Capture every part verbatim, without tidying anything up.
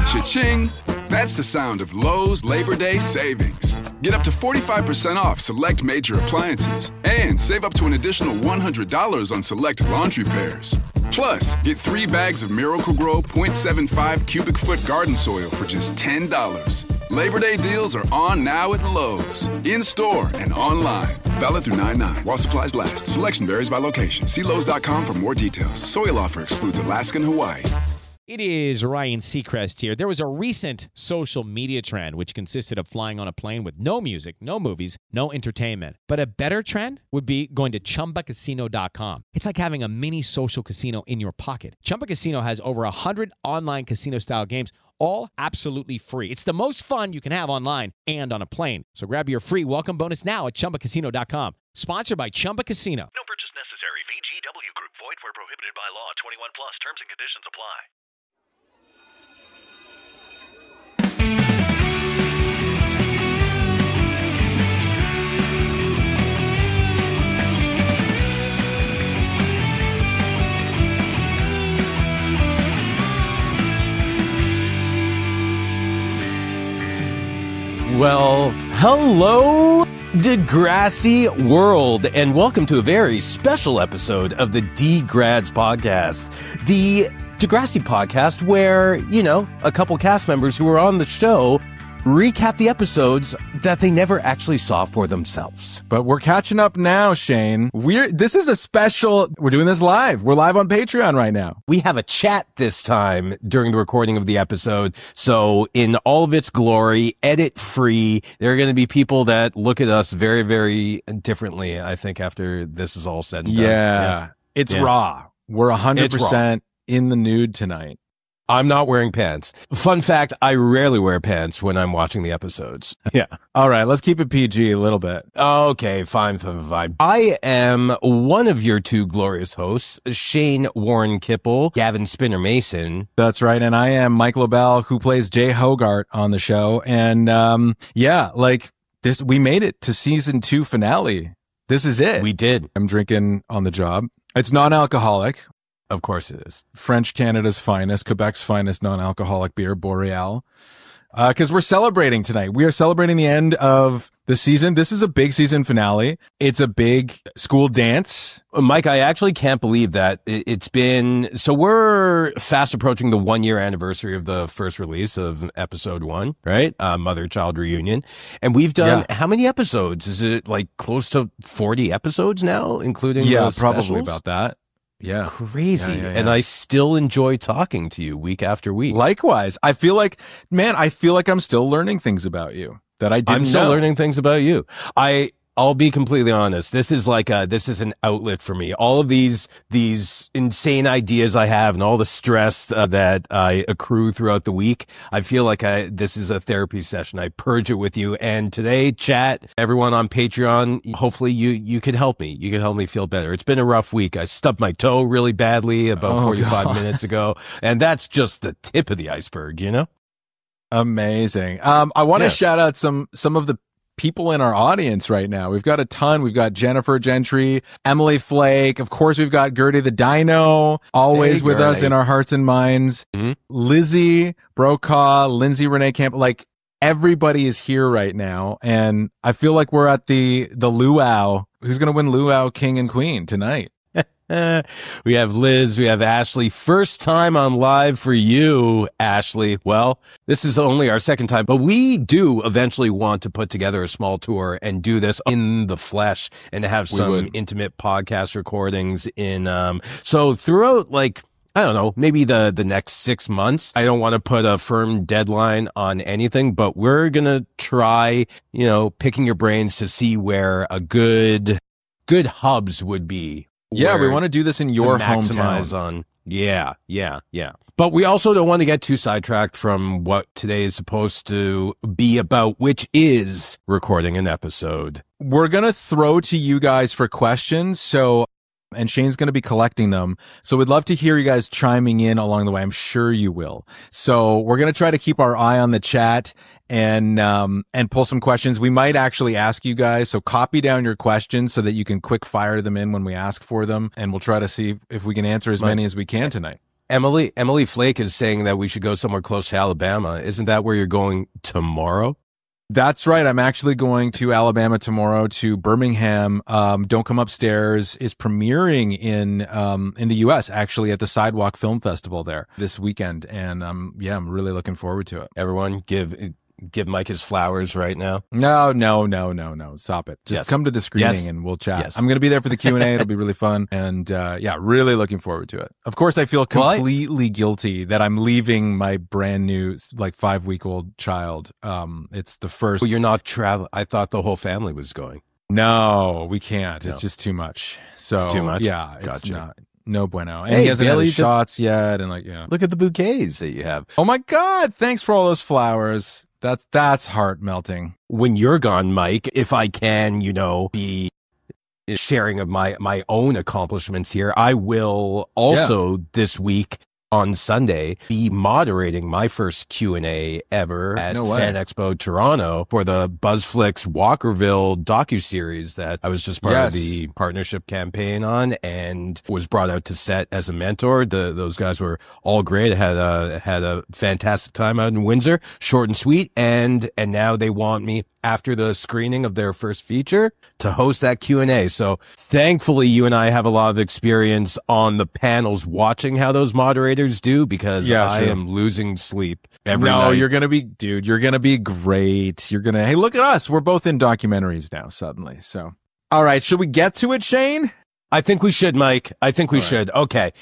Cha-ching! That's the sound of Lowe's Labor Day savings. Get up to forty-five percent off select major appliances and save up to an additional one hundred dollars on select laundry pairs. Plus, get three bags of Miracle-Gro point seven five cubic foot garden soil for just ten dollars. Labor Day deals are on now at Lowe's, in-store and online. Valid through nine nine while supplies last. Selection varies by location. See Lowe's dot com for more details. Soil offer excludes Alaska and Hawaii. It is Ryan Seacrest here. There was a recent social media trend which consisted of flying on a plane with no music, no movies, no entertainment. But a better trend would be going to Chumba Casino dot com. It's like having a mini social casino in your pocket. Chumba Casino has over one hundred online casino-style games, all absolutely free. It's the most fun you can have online and on a plane. So grab your free welcome bonus now at Chumba Casino dot com. Sponsored by Chumba Casino. No purchase necessary. V G W Group. Void where prohibited by law. twenty-one plus. Terms and conditions apply. Well, hello, Degrassi world, and welcome to a very special episode of the D-Grads podcast. The Degrassi podcast where, you know, a couple cast members who were on the show recap the episodes that they never actually saw for themselves. But we're catching up now, Shane. We're this is a special. We're doing this live. We're live on Patreon right now. We have a chat this time during the recording of the episode. So in all of its glory, edit free, there are going to be people that look at us very, very differently, I think, after this is all said and done. Yeah. Yeah. It's Yeah. raw. We're one hundred percent in the nude tonight. I'm not wearing pants. Fun fact, I rarely wear pants when I'm watching the episodes. Yeah. All right. Let's keep it P G a little bit. Okay, fine, fine, fine. I am one of your two glorious hosts, Shane Warren Kipple, Gavin Spinner Mason. That's right. And I am Mike LaBelle, who plays Jay Hogarth on the show. And, um, yeah, like this, we made it to season two finale. This is it. We did. I'm drinking on the job. It's non-alcoholic. Of course it is. French Canada's finest, Quebec's finest non-alcoholic beer, Boreal. Uh, cause we're celebrating tonight. We are celebrating the end of the season. This is a big season finale. It's a big school dance. Mike, I actually can't believe that it's been, so we're fast approaching the one year anniversary of the first release of episode one, right? Uh, Mother-Child Reunion. And we've done, Yeah. how many episodes? Is it like close to forty episodes now, including Yeah, the probably specials? about that. Yeah. Crazy. Yeah, yeah, And yeah. I still enjoy talking to you week after week. Likewise. I feel like, man, I feel like I'm still learning things about you that I didn't I'm still know. learning things about you. I, I'll be completely honest. This is like a, this is an outlet for me. All of these, these insane ideas I have and all the stress uh, that I accrue throughout the week. I feel like I, this is a therapy session. I purge it with you. And today, chat, everyone on Patreon, hopefully you, you could help me. You could help me feel better. It's been a rough week. I stubbed my toe really badly about Oh, forty-five God. minutes ago. And that's just the tip of the iceberg, you know? Amazing. Um, I want to Yeah. shout out some, some of the people in our audience right now. We've got a ton. We've got Jennifer Gentry, Emily Flake. Of course, we've got Gertie the Dino, always Hey, with us Gertie. in our hearts and minds. Mhm. Lizzie Brokaw, Lindsay Renee Camp, like everybody is here right now. And I feel like we're at the, the luau. Who's going to win luau king and queen tonight? Eh, we have Liz, we have Ashley. First time on live for you, Ashley. Well, this is only our second time, but we do eventually want to put together a small tour and do this in the flesh and have We some would. intimate podcast recordings in, um, so throughout like, I don't know, maybe the, the next six months. I don't want to put a firm deadline on anything, but we're going to try, you know, picking your brains to see where a good, good hubs would be. Yeah, we where want to do this in your to maximize hometown. on. Yeah, yeah, yeah. But we also don't want to get too sidetracked from what today is supposed to be about, which is recording an episode. We're going to throw to you guys for questions. So, and Shane's going to be collecting them. So we'd love to hear you guys chiming in along the way. I'm sure you will. So we're going to try to keep our eye on the chat and, um, and pull some questions. We might actually ask you guys. So copy down your questions so that you can quick fire them in when we ask for them. And we'll try to see if we can answer as Right. many as we can tonight. Emily Emily Flake is saying that we should go somewhere close to Alabama. Isn't that where you're going tomorrow? That's right. I'm actually going to Alabama tomorrow to Birmingham. Um, Don't Come Upstairs is premiering in um, in the U S actually at the Sidewalk Film Festival there this weekend, and um, yeah, I'm really looking forward to it. Everyone, give give Mike his flowers right now. No, no, no, no, no. Stop it. Just Yes. come to the screening Yes. and we'll chat. Yes. I'm going to be there for the Q and A. It'll be really fun, and uh, yeah, really looking forward to it. Of course, I feel Well, I- completely guilty that I'm leaving my brand new like five week old child. Um, it's the first. Well, you're not travel. I thought the whole family was going. No, we can't. No. It's just too much. So It's too much? Yeah, it's Gotcha. not no bueno. And Hey, he hasn't Bailey had his just- shots yet, and like yeah. Look at the bouquets that you have. Oh my God! Thanks for all those flowers. That's that's heart melting. When you're gone, Mike, if I can, you know, be sharing of my, my own accomplishments here, I will also this week on Sunday be moderating my first Q and A ever at No way. Fan Expo Toronto for the BuzzFlix Walkerville docuseries that I was just part Yes. of the partnership campaign on and was brought out to set as a mentor. The, those guys were all great. I had a, had a fantastic time out in Windsor, short and sweet. And, and now they want me after the screening of their first feature to host that Q and A. So thankfully you and I have a lot of experience on the panels watching how those moderators do because Yeah, I sure. am losing sleep every no, night. you're gonna be, dude. You're gonna be great. You're gonna. Hey, look at us. We're both in documentaries now. Suddenly, so. All right, should we get to it, Shane? I think we should, Mike. I think we All right. should. Okay.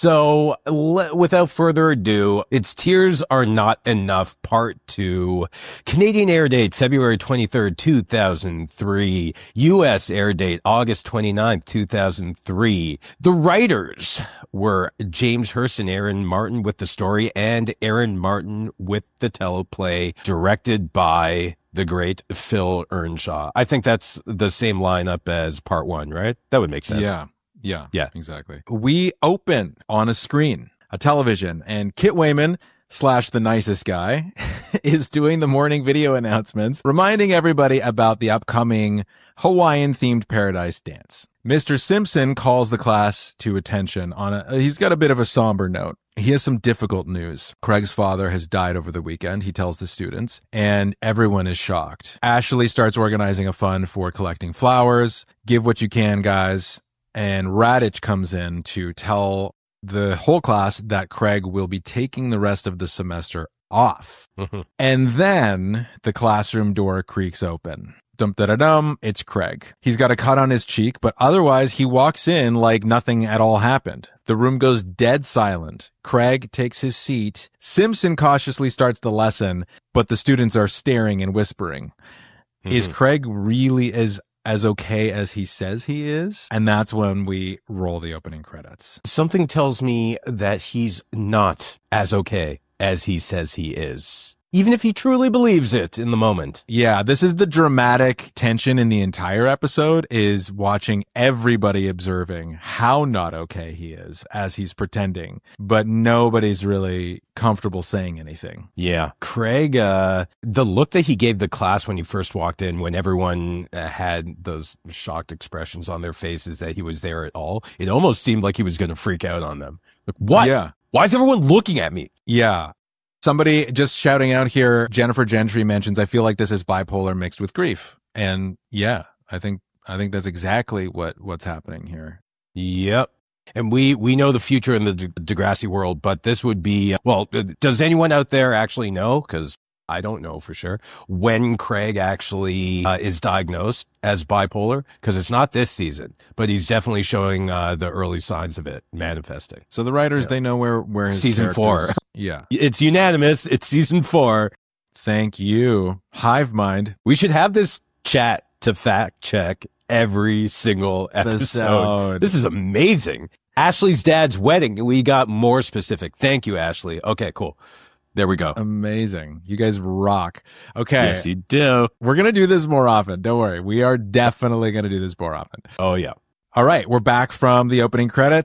So le- without further ado, it's Tears Are Not Enough Part two. Canadian air date, February twenty-third, two thousand three. U S air date, August twenty-ninth, two thousand three. The writers were James Hurst and Aaron Martin with the story and Aaron Martin with the teleplay, directed by the great Phil Earnshaw. I think that's the same lineup as part one, right? That would make sense. Yeah, yeah, Yeah. exactly. We open on a screen, a television, and Kit Wayman slash the nicest guy is doing the morning video announcements, reminding everybody about the upcoming Hawaiian-themed Paradise Dance. Mister Simpson calls the class to attention on a, he's got a bit of a somber note. He has some difficult news. Craig's father has died over the weekend, he tells the students, and everyone is shocked. Ashley starts organizing a fund for collecting flowers. Give what you can, guys. And Radich comes in to tell the whole class that Craig will be taking the rest of the semester off. Mhm. And then the classroom door creaks open. Dum da da dum, it's Craig. He's got a cut on his cheek, but otherwise he walks in like nothing at all happened. The room goes dead silent. Craig takes his seat. Simpson cautiously starts the lesson, but the students are staring and whispering. Is Mhm. Craig really as as okay as he says he is? And that's when we roll the opening credits. Something tells me that he's not as okay as he says he is, even if he truly believes it in the moment. Yeah, this is the dramatic tension in the entire episode, is watching everybody observing how not okay he is as he's pretending, but nobody's really comfortable saying anything. Yeah. Craig, uh, the look that he gave the class when he first walked in, when everyone uh, had those shocked expressions on their faces that he was there at all, it almost seemed like he was going to freak out on them. Like, what? Yeah. Why is everyone looking at me? Yeah. Somebody just shouting out here, Jennifer Gentry mentions, I feel like this is bipolar mixed with grief. And yeah, I think, I think that's exactly what, what's happening here. Yep. And we, we know the future in the De- Degrassi world, but this would be, well, uh, does anyone out there actually know? Because I don't know for sure when Craig actually uh, is diagnosed as bipolar, because it's not this season, but he's definitely showing uh, the early signs of it manifesting. So the writers, Yeah. they know where, where his Season four. characters- Yeah. It's unanimous. It's season four. Thank you. Hive mind. We should have this chat to fact check every single episode. Episode. This is amazing. Ashley's dad's wedding. We got more specific. Thank you, Ashley. Okay, cool. There we go. Amazing. You guys rock. Okay. Yes, you do. We're going to do this more often. Don't worry. We are definitely going to do this more often. Oh, yeah. All right. We're back from the opening credits.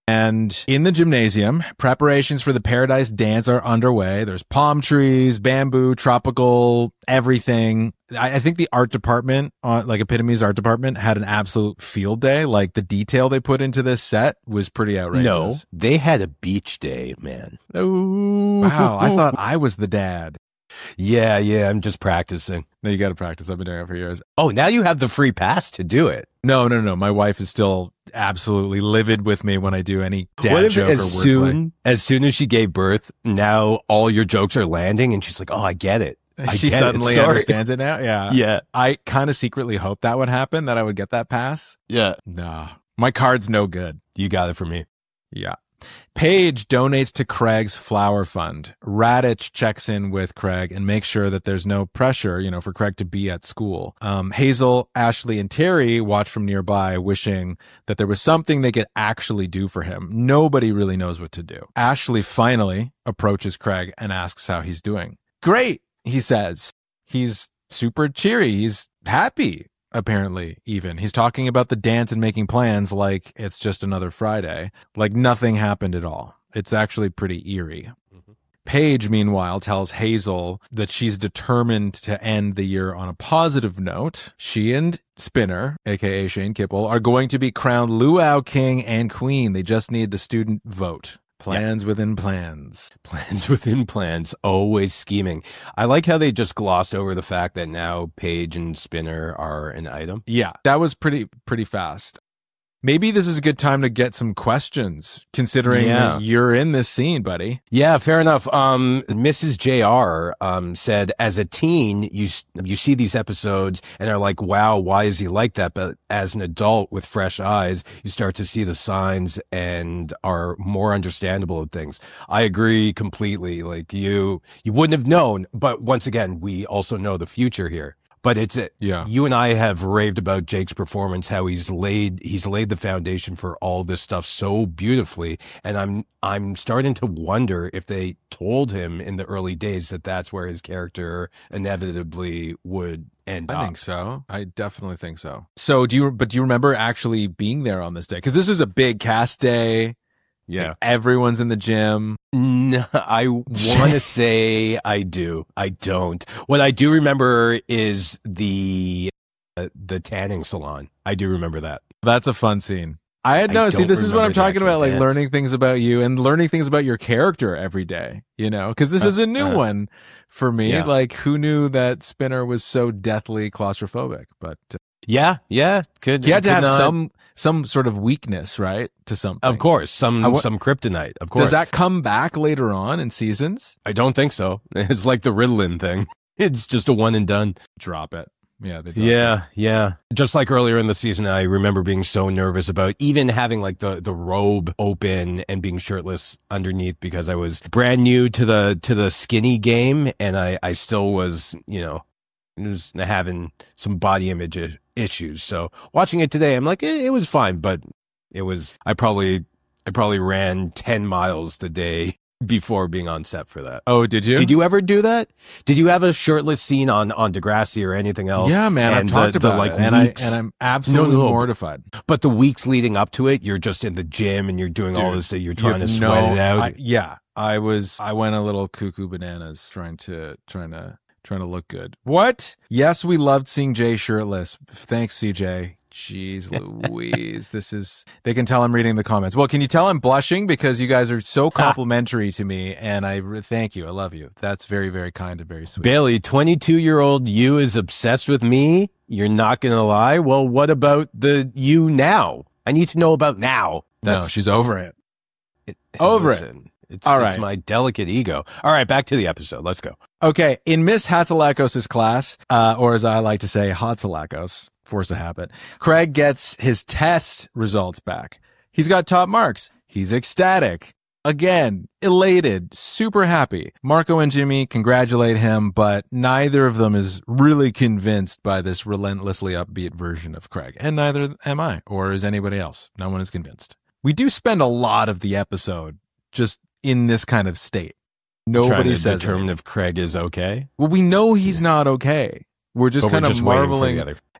And in the gymnasium, preparations for the Paradise Dance are underway. There's palm trees, bamboo, tropical, everything. I, I think the art department, uh, like Epitome's art department, had an absolute field day. Like the detail they put into this set was pretty outrageous. No, they had a beach day, man. Oh, wow. I thought I was the dad. Yeah, yeah, I'm just practicing. No, you got to practice. I've been doing it for years. Oh, now you have the free pass to do it. No, no, no. My wife is still absolutely livid with me when I do any dad what if joke as or soon, wordplay. As soon as she gave birth, now all your jokes are landing and she's like, oh, I get it. I She get suddenly it. Sorry. understands it now. Yeah. Yeah. I kind of secretly hoped that would happen, that I would get that pass. Yeah. Nah. My card's no good. You got it for me. Yeah. Paige donates to Craig's flower fund. Radich checks in with Craig and makes sure that there's no pressure, you know, for Craig to be at school. Um, Hazel, Ashley, and Terry watch from nearby, wishing that there was something they could actually do for him. Nobody really knows what to do. Ashley finally approaches Craig and asks how he's doing. Great, he says. He's super cheery. He's happy. Apparently, even. He's talking about the dance and making plans like it's just another Friday. Like nothing happened at all. It's actually pretty eerie. Mm-hmm. Paige, meanwhile, tells Hazel that she's determined to end the year on a positive note. She and Spinner, aka Shane Kippel, are going to be crowned Luau King and Queen. They just need the student vote. Plans yeah. within plans. Plans within plans. Always scheming. I like how they just glossed over the fact that now Paige and Spinner are an item. Yeah, that was pretty pretty fast. Maybe this is a good time to get some questions, considering yeah. that you're in this scene, buddy. Yeah, fair enough. Um, Missus J R um, said, as a teen, you you see these episodes and are like, wow, why is he like that? But as an adult with fresh eyes, you start to see the signs and are more understandable of things. I agree completely. Like you, you wouldn't have known. But once again, we also know the future here. But it's it. Yeah. You and I have raved about Jake's performance, how he's laid he's laid the foundation for all this stuff so beautifully, and I'm I'm starting to wonder if they told him in the early days that that's where his character inevitably would end I up. think so. I definitely think so. So do you? But do you remember actually being there on this day? Because this is a big cast day. Yeah. Like everyone's in the gym. No, I want to say I do. I don't. What I do remember is the uh, the tanning salon. I do remember that. That's a fun scene. I had no, I see, this is what I'm remember the talking actual about, like dance. learning things about you and learning things about your character every day, you know, because this Uh, is a new uh, one for me. yeah. Like, who knew that Spinner was so deathly claustrophobic? But uh, Yeah, yeah. Could he had to could have not- some some sort of weakness, right, to something. Of course, some I wa- some kryptonite. Of course. Does that come back later on in seasons? I don't think so. It's like the Ritalin thing. It's just a one and done. Drop it. Yeah. They drop Yeah, yeah. Just like earlier in the season, I remember being so nervous about even having like the, the robe open and being shirtless underneath because I was brand new to the to the skinny game, and I, I still was, you know, was having some body image i- issues. So watching it today, I'm like, it, it was fine, but it was. I probably I probably ran ten miles the day before being on set for that. Oh, did you? Did you ever do that? Did you have a shirtless scene on, on Degrassi or anything else? Yeah, man. And I've talked the, the, about like it, and I weeks, and I'm absolutely No, no, mortified. but the weeks leading up to it, you're just in the gym and you're doing all Dude, this. That you're You trying to have sweat no- it out. I, yeah, I was. I went a little cuckoo bananas trying to trying to trying to look good. What? Yes, we loved seeing Jay shirtless. Thanks, C J. Jeez Louise. This is, they can tell I'm reading the comments. Well, can you tell I'm blushing because you guys are so complimentary to me, and I re- thank you. I love you. That's very, very kind and very sweet. Bailey, twenty-two year old you is obsessed with me. You're not going to lie. Well, what about the you now? I need to know about now. No, she's over it. it, over it. listen, It's, All it's right. my delicate ego. All right, back to the episode. Let's go. Okay, in Miss Hatsalakos' class, uh, or as I like to say, Hatsalakos, force a habit, Craig gets his test results back. He's got top marks. He's ecstatic. Again, elated, super happy. Marco and Jimmy congratulate him, but neither of them is really convinced by this relentlessly upbeat version of Craig. And neither am I, or is anybody else. No one is convinced. We do spend a lot of the episode just in this kind of state. Nobody Trying to says determine anything. if Craig is okay. Well, we know he's not okay. We're just But kind we're of just waiting for marveling. the other.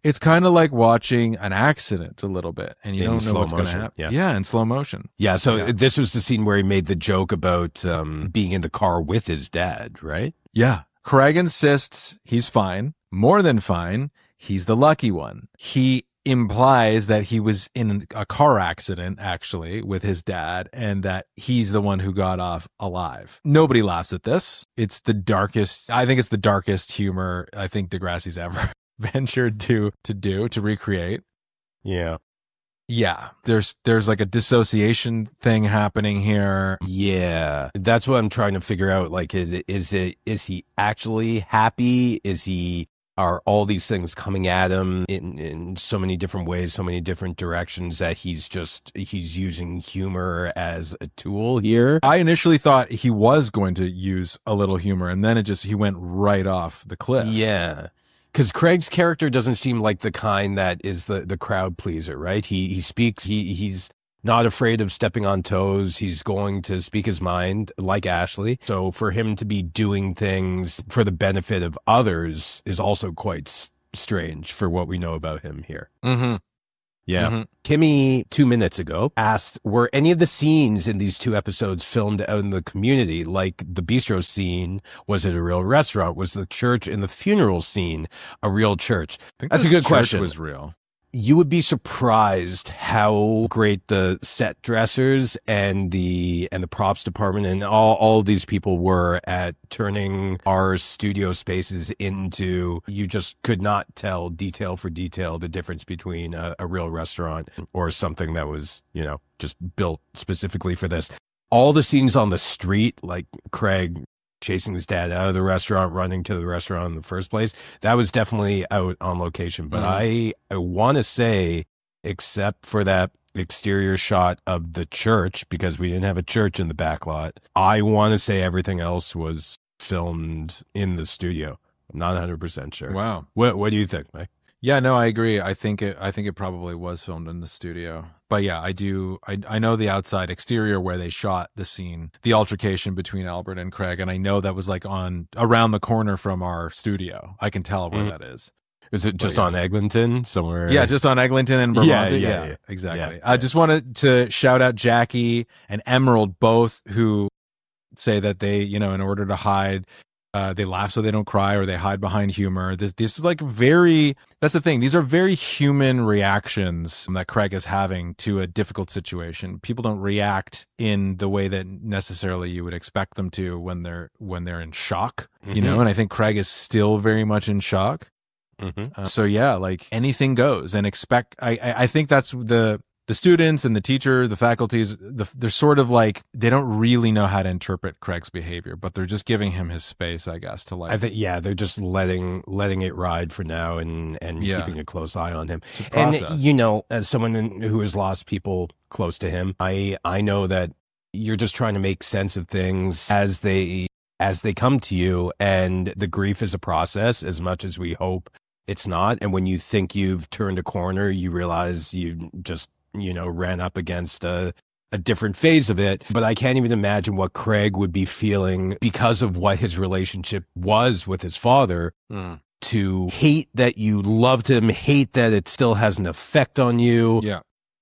It's kind of like watching an accident a little bit, and you In don't know slow what's going to motion, happen. yeah. Yeah, in slow motion. Yeah, so Yeah. this was the scene where he made the joke about um, being in the car with his dad, right? Yeah. Craig insists he's fine, more than fine. He's the lucky one. He implies that he was in a car accident, actually, with his dad, and that he's the one who got off alive. Nobody laughs at this. It's the darkest, I think it's the darkest humor I think Degrassi's ever ventured to to do, to recreate. Yeah. Yeah, there's there's like a dissociation thing happening here. Yeah. That's what I'm trying to figure out. Like, is it, is it, is he actually happy? Is he, are all these things coming at him in, in so many different ways, so many different directions that he's just, he's using humor as a tool here? I initially thought he was going to use a little humor, and then it just, he went right off the cliff. Yeah. Because Craig's character doesn't seem like the kind that is the, the crowd pleaser, right? He he speaks, he he's not afraid of stepping on toes. He's going to speak his mind like Ashley. So for him to be doing things for the benefit of others is also quite s- strange for what we know about him here. Mm-hmm. Yeah. Mhm. Kimmy, two minutes ago, asked, were any of the scenes in these two episodes filmed out in the community? Like the bistro scene, was it a real restaurant? Was the church in the funeral scene a real church? I think That's the a good church question. Was real. You would be surprised how great the set dressers and the and the props department and all all of these people were at turning our studio spaces into, you just could not tell detail for detail the difference between a, a real restaurant or something that was, you know, just built specifically for this. All the scenes on the street, like Craig chasing his dad out of the restaurant, running to the restaurant in the first place, that was definitely out on location. But Mm. I, I want to say, except for that exterior shot of the church, because we didn't have a church in the back lot, I want to say everything else was filmed in the studio. I'm not one hundred percent sure. Wow. What What do you think, Mike? Yeah, no, I agree. I think it. I think it probably was filmed in the studio. But yeah, I do. I I know the outside exterior where they shot the scene, the altercation between Albert and Craig, and I know that was like on around the corner from our studio. I can tell where Mm. that is. Is it just yeah. on Eglinton somewhere? Yeah, just on Eglinton and Vermont. Yeah, Yeah, yeah, yeah. exactly. Yeah, I yeah. just wanted to shout out Jackie and Emerald, both who say that they, you know, in order to hide, uh, they laugh so they don't cry, or they hide behind humor. This, this is like very, that's the thing. These are very human reactions that Craig is having to a difficult situation. People don't react in the way that necessarily you would expect them to when they're, when they're in shock, you know, Mhm. and I think Craig is still very much in shock. Mm-hmm. Uh, so yeah, like anything goes, and expect. I, I I think that's the the students and the teacher, the faculties. The, they're sort of like they don't really know how to interpret Craig's behavior, but they're just giving him his space, I guess, to like. I think, yeah, they're just letting letting it ride for now and and Yeah. keeping a close eye on him. to And process. you know, as someone who has lost people close to him, I I know that you're just trying to make sense of things as they as they come to you, and the grief is a process as much as we hope it's not. And when you think you've turned a corner, you realize you just, you know, ran up against a a different phase of it. But I can't even imagine what Craig would be feeling because of what his relationship was with his father. Mm. To hate that you loved him, hate that it still has an effect on you. Yeah.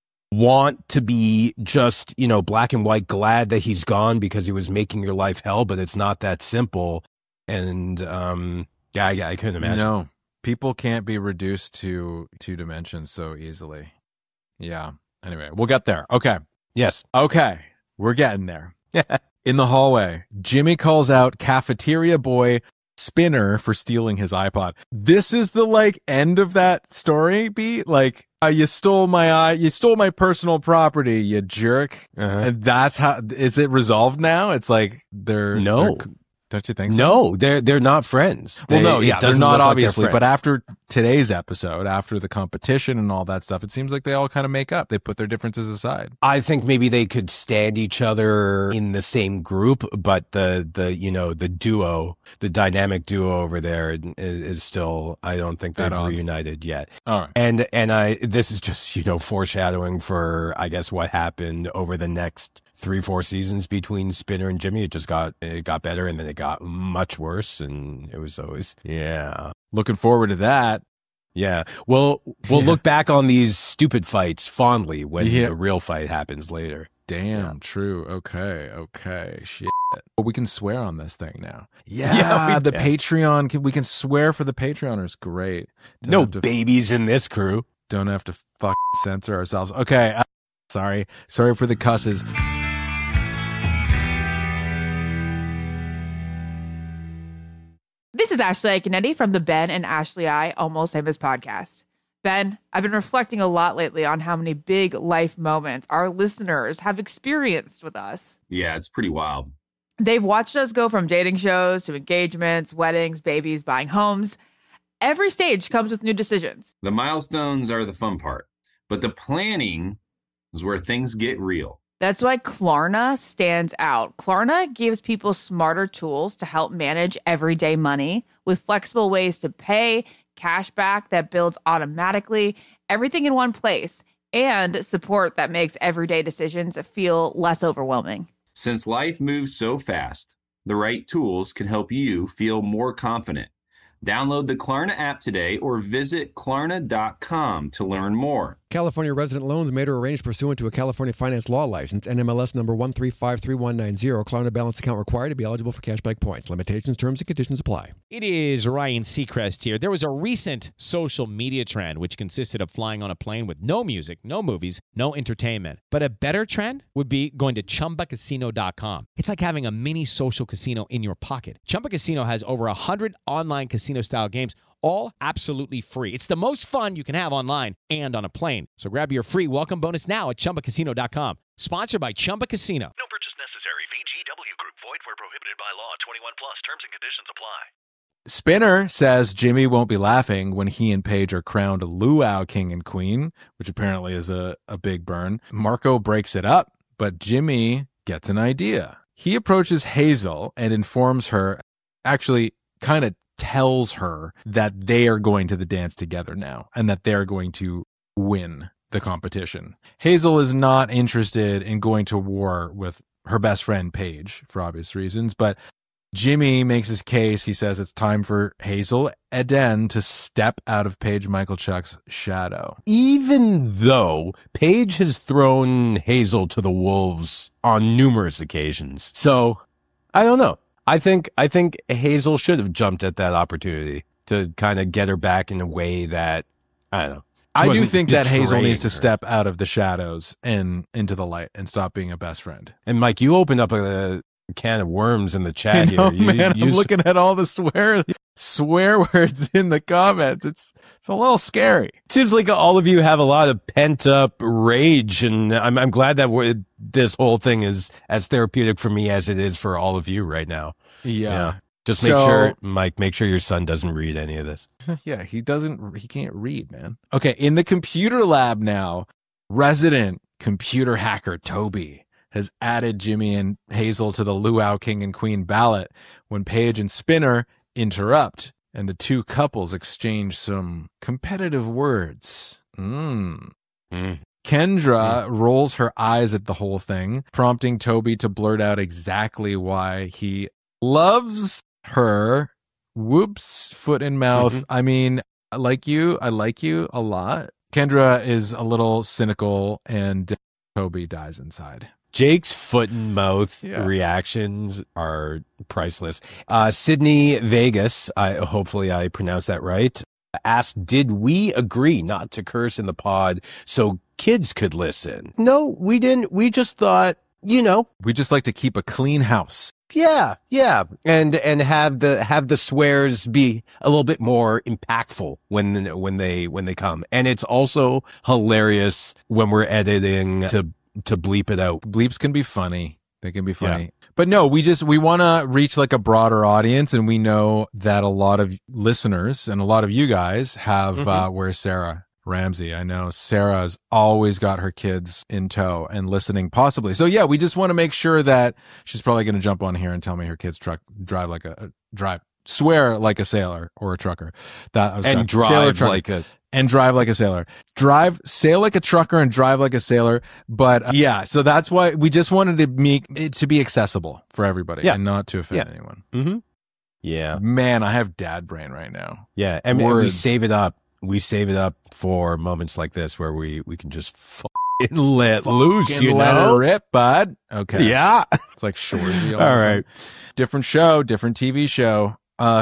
Want to be just, you know, black and white, glad that he's gone because he was making your life hell, but it's not that simple. And um yeah, I, I couldn't imagine. No, people can't be reduced to two dimensions so easily. Yeah. Anyway, we'll get there. Okay. Yes. Okay. We're getting there. In the hallway, Jimmy calls out cafeteria boy Spinner for stealing his iPod. This is the like end of that story beat. Like, uh, you stole my i, you stole my personal property, you jerk. Uh-huh. And that's how, is it resolved now? It's like they're, No. they're- don't you think so? No, they're they're not friends. Well, They- no, it yeah, they're doesn't not look like obviously, but friends. after today's episode, after the competition and all that stuff, it seems like they all kind of make up. They put their differences aside. I think maybe they could stand each other in the same group, but the, the, you know, the duo, the dynamic duo over there is, is still, I don't think At they've odds. reunited yet. All right. And, and I, this is just, you know, foreshadowing for, I guess, what happened over the next three, four seasons between Spinner and Jimmy. It just got, it got better and then it got much worse. And it was always, yeah. Looking forward to that. Yeah. Well, we'll Yeah. look back on these stupid fights fondly when Yeah. the real fight happens later. Damn, Yeah. true. Okay, okay. Shit. But we can swear on this thing now. Yeah, Yeah, we the can. Patreon. Can, we can swear for the Patreoners. Great. Don't No have to, babies in this crew. Don't have to fuck censor ourselves. Okay. Uh, sorry. Sorry for the cusses. This is Ashley Iaconetti from the Ben and Ashley I Almost Famous podcast. Ben, I've been reflecting a lot lately on how many big life moments our listeners have experienced with us. Yeah, it's pretty wild. They've watched us go from dating shows to engagements, weddings, babies, buying homes. Every stage comes with new decisions. The milestones are the fun part, but the planning is where things get real. That's why Klarna stands out. Klarna gives people smarter tools to help manage everyday money with flexible ways to pay, cash back that builds automatically, everything in one place, and support that makes everyday decisions feel less overwhelming. Since life moves so fast, the right tools can help you feel more confident. Download the Klarna app today or visit Klarna dot com to learn more. California resident loans made or arranged pursuant to a California finance law license, N M L S number one three five three one nine zero. Klarna balance account required to be eligible for cashback points. Limitations, terms, and conditions apply. It is Ryan Seacrest here. There was a recent social media trend which consisted of flying on a plane with no music, no movies, no entertainment. But a better trend would be going to Chumba Casino dot com. It's like having a mini social casino in your pocket. Chumba Casino has over one hundred online casino-style games, all absolutely free. It's the most fun you can have online and on a plane. So grab your free welcome bonus now at Chumba Casino dot com. Sponsored by Chumba Casino. No purchase necessary. V G W Group. Void where prohibited by law. twenty-one plus. Terms and conditions apply. Spinner says Jimmy won't be laughing when he and Paige are crowned Luau King and Queen, which apparently is a, a big burn. Marco breaks it up, but Jimmy gets an idea. He approaches Hazel and informs her, actually kind of tells her that they are going to the dance together now and that they're going to win the competition. Hazel is not interested in going to war with her best friend Paige for obvious reasons, but Jimmy makes his case. He says it's time for Hazel Eden to step out of Paige Michalchuk's shadow. Even though Paige has thrown Hazel to the wolves on numerous occasions. So, I don't know. I think I think Hazel should have jumped at that opportunity to kind of get her back in a way that, I don't know. I do wasn't think that Hazel betraying needs to her. step out of the shadows and into the light and stop being a best friend. And Mike, you opened up a can of worms in the chat I know, here. You- man, you I'm s- looking at all the swear swear words in the comments. It's it's a little scary. Seems like all of you have a lot of pent up rage, and I'm I'm glad that we're, this whole thing is as therapeutic for me as it is for all of you right now. Yeah. Just make So- sure, Mike, make sure your son doesn't read any of this. Yeah, he doesn't he can't read, man. Okay, in the computer lab now, resident computer hacker Toby has added Jimmy and Hazel to the Luau King and Queen ballot when Paige and Spinner interrupt and the two couples exchange some competitive words. Mm. Mm. Kendra rolls her eyes at the whole thing, prompting Toby to blurt out exactly why he loves her. Whoops, foot in mouth. Mhm. I mean, I like you. I like you a lot. Kendra is a little cynical and Toby dies inside. Jake's foot and mouth Yeah. reactions are priceless. Uh, Sydney Vegas, I hopefully I pronounced that right, asked, did we agree not to curse in the pod so kids could listen? No, we didn't. We just thought, you know, We just like to keep a clean house. yeah, yeah, and and have the have the swears be a little bit more impactful when when they when they come, and it's also hilarious when we're editing to to bleep it out. Bleeps can be funny. They can be funny. But no, we just, we want to reach like a broader audience. And we know that a lot of listeners and a lot of you guys have, Mhm. uh, where's Sarah Ramsey? I know Sarah's always got her kids in tow and listening possibly. So yeah, we just want to make sure that she's probably going to jump on here and tell me her kids truck drive like a, a drive, swear like a sailor or a trucker. That I was And trying- sailor drive trucker. like a and drive like a sailor. Drive, sail like a trucker and drive like a sailor. But uh, yeah, so that's why we just wanted to make it to be accessible for everybody Yeah. and not to offend Yeah. anyone. mm-hmm. Yeah, Man, I have dad brain right now. yeah, and we- we Words. save it up. we save it up for moments like this where we, we can just fucking let loose, Fucking you let know? it rip, bud. Okay. Yeah. It's like Shorzy. All right. Different show, different T V show.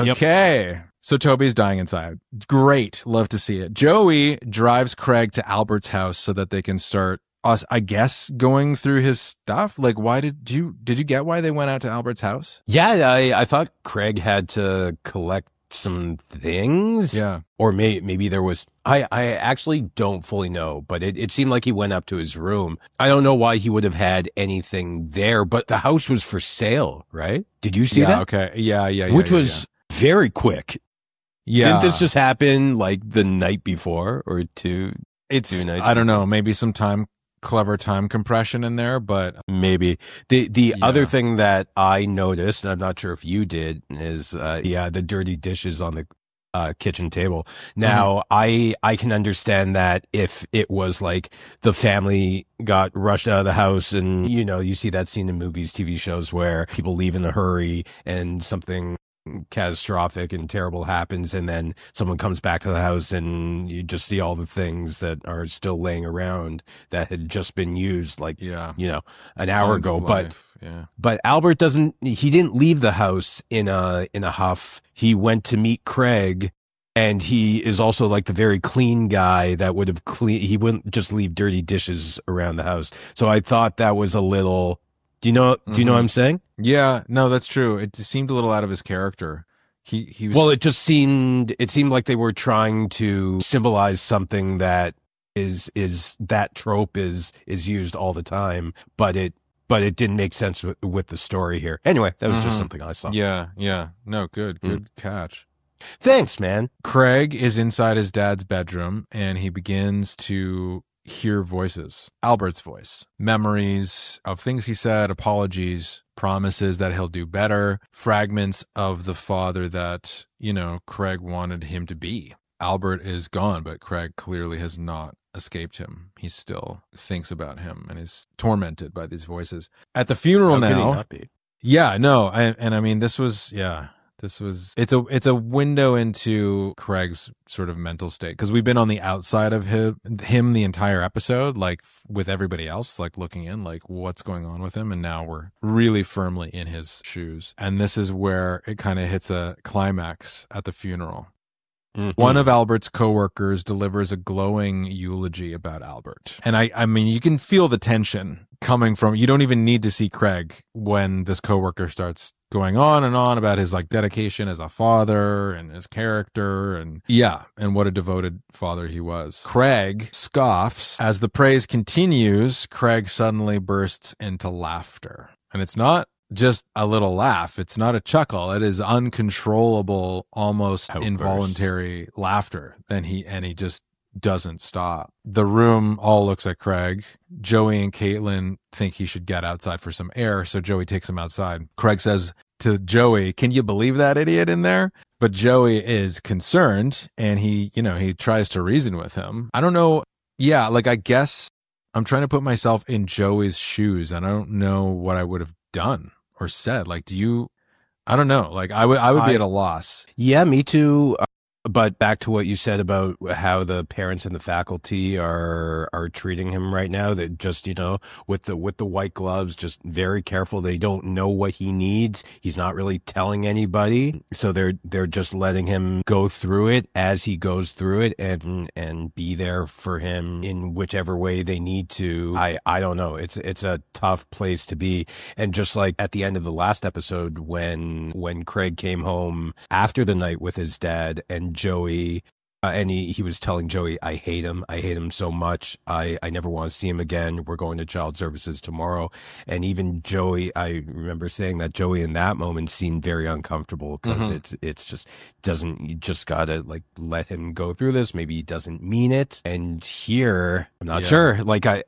Okay. So Toby's dying inside. Great. Love to see it. Joey drives Craig to Albert's house so that they can start, us, I guess, going through his stuff. Like, why did you, did you get why they went out to Albert's house? Yeah, I, I thought Craig had to collect some things. Yeah. Or may, maybe there was, I, I actually don't fully know, but it, it seemed like he went up to his room. I don't know why he would have had anything there, but the house was for sale, right? Did you see yeah, that? Okay. Yeah, yeah, yeah. Which yeah, was very quick. yeah. Didn't this just happen like the night before or two? It's, two nights I don't before? know, maybe some time, clever time compression in there, but Maybe. The the Yeah. other thing that I noticed, and I'm not sure if you did, is uh, yeah, the dirty dishes on the uh, kitchen table. Now, Mm-hmm. I I can understand that if it was like the family got rushed out of the house, and you know, you see that scene in movies, T V shows where people leave in a hurry and something catastrophic and terrible happens, and then someone comes back to the house and you just see all the things that are still laying around that had just been used like yeah. you know an hour Signs ago. of But life. Yeah. but Albert doesn't, he didn't leave the house in a in a huff. He went to meet Craig, and he is also like the very clean guy that would have clean, he wouldn't just leave dirty dishes around the house. So I thought that was a little, do you know do you know Mhm. what I'm saying? Yeah, no, that's true. It just seemed a little out of his character. He he was Well, it just seemed it seemed like they were trying to symbolize something that is is that trope is is used all the time, but it but it didn't make sense with, with the story here. Anyway, that was just Mhm. something I saw. Yeah, yeah. No, good, Mm. good catch. Thanks, man. Craig is inside his dad's bedroom and he begins to hear voices. Albert's voice, memories of things he said, apologies, promises that he'll do better, fragments of the father that, you know, Craig wanted him to be. Albert is gone, but Craig clearly has not escaped him. He still thinks about him and is tormented by these voices. At the funeral How could he now. not be? Yeah, no, and, and I mean, this was, yeah, this was, it's a, it's a window into Craig's sort of mental state, because we've been on the outside of him, him the entire episode, like f- with everybody else, like looking in, like what's going on with him, and now we're really firmly in his shoes. And this is where it kind of hits a climax at the funeral. Mhm. One of Albert's coworkers delivers a glowing eulogy about Albert. And I, I mean, you can feel the tension coming from, you don't even need to see Craig when this coworker starts going on and on about his like dedication as a father and his character and yeah, and what a devoted father he was. Craig scoffs. As the praise continues, Craig suddenly bursts into laughter. And it's not just a little laugh. It's not a chuckle. It is uncontrollable, almost Outbursts. involuntary laughter. And he and he just doesn't stop. The room all looks at Craig. Joey and Caitlin think he should get outside for some air, so Joey takes him outside. Craig says to Joey, "Can you believe that idiot in there?" But Joey is concerned, and he, you know, he tries to reason with him. I don't know. Yeah, like I guess I'm trying to put myself in Joey's shoes, and I don't know what I would have done or said. Like, do you? I don't know. Like, I would, I would be I- at a loss. Yeah, me too. Uh, But back to what you said about how the parents and the faculty are are treating him right now, that just, you know, with the with the white gloves, just very careful. They don't know what he needs. He's not really telling anybody. So they're they're just letting him go through it as he goes through it and and be there for him in whichever way they need to. I I don't know. It's it's a tough place to be. And just like at the end of the last episode when when Craig came home after the night with his dad and Joey, uh, and he, he was telling Joey, I hate him. I hate him so much. I, I never want to see him again. We're going to child services tomorrow. And even Joey, I remember saying that Joey in that moment seemed very uncomfortable because Mhm. it's, it's just doesn't, you just gotta like let him go through this. Maybe he doesn't mean it. And here, I'm not Yeah. sure. Like I,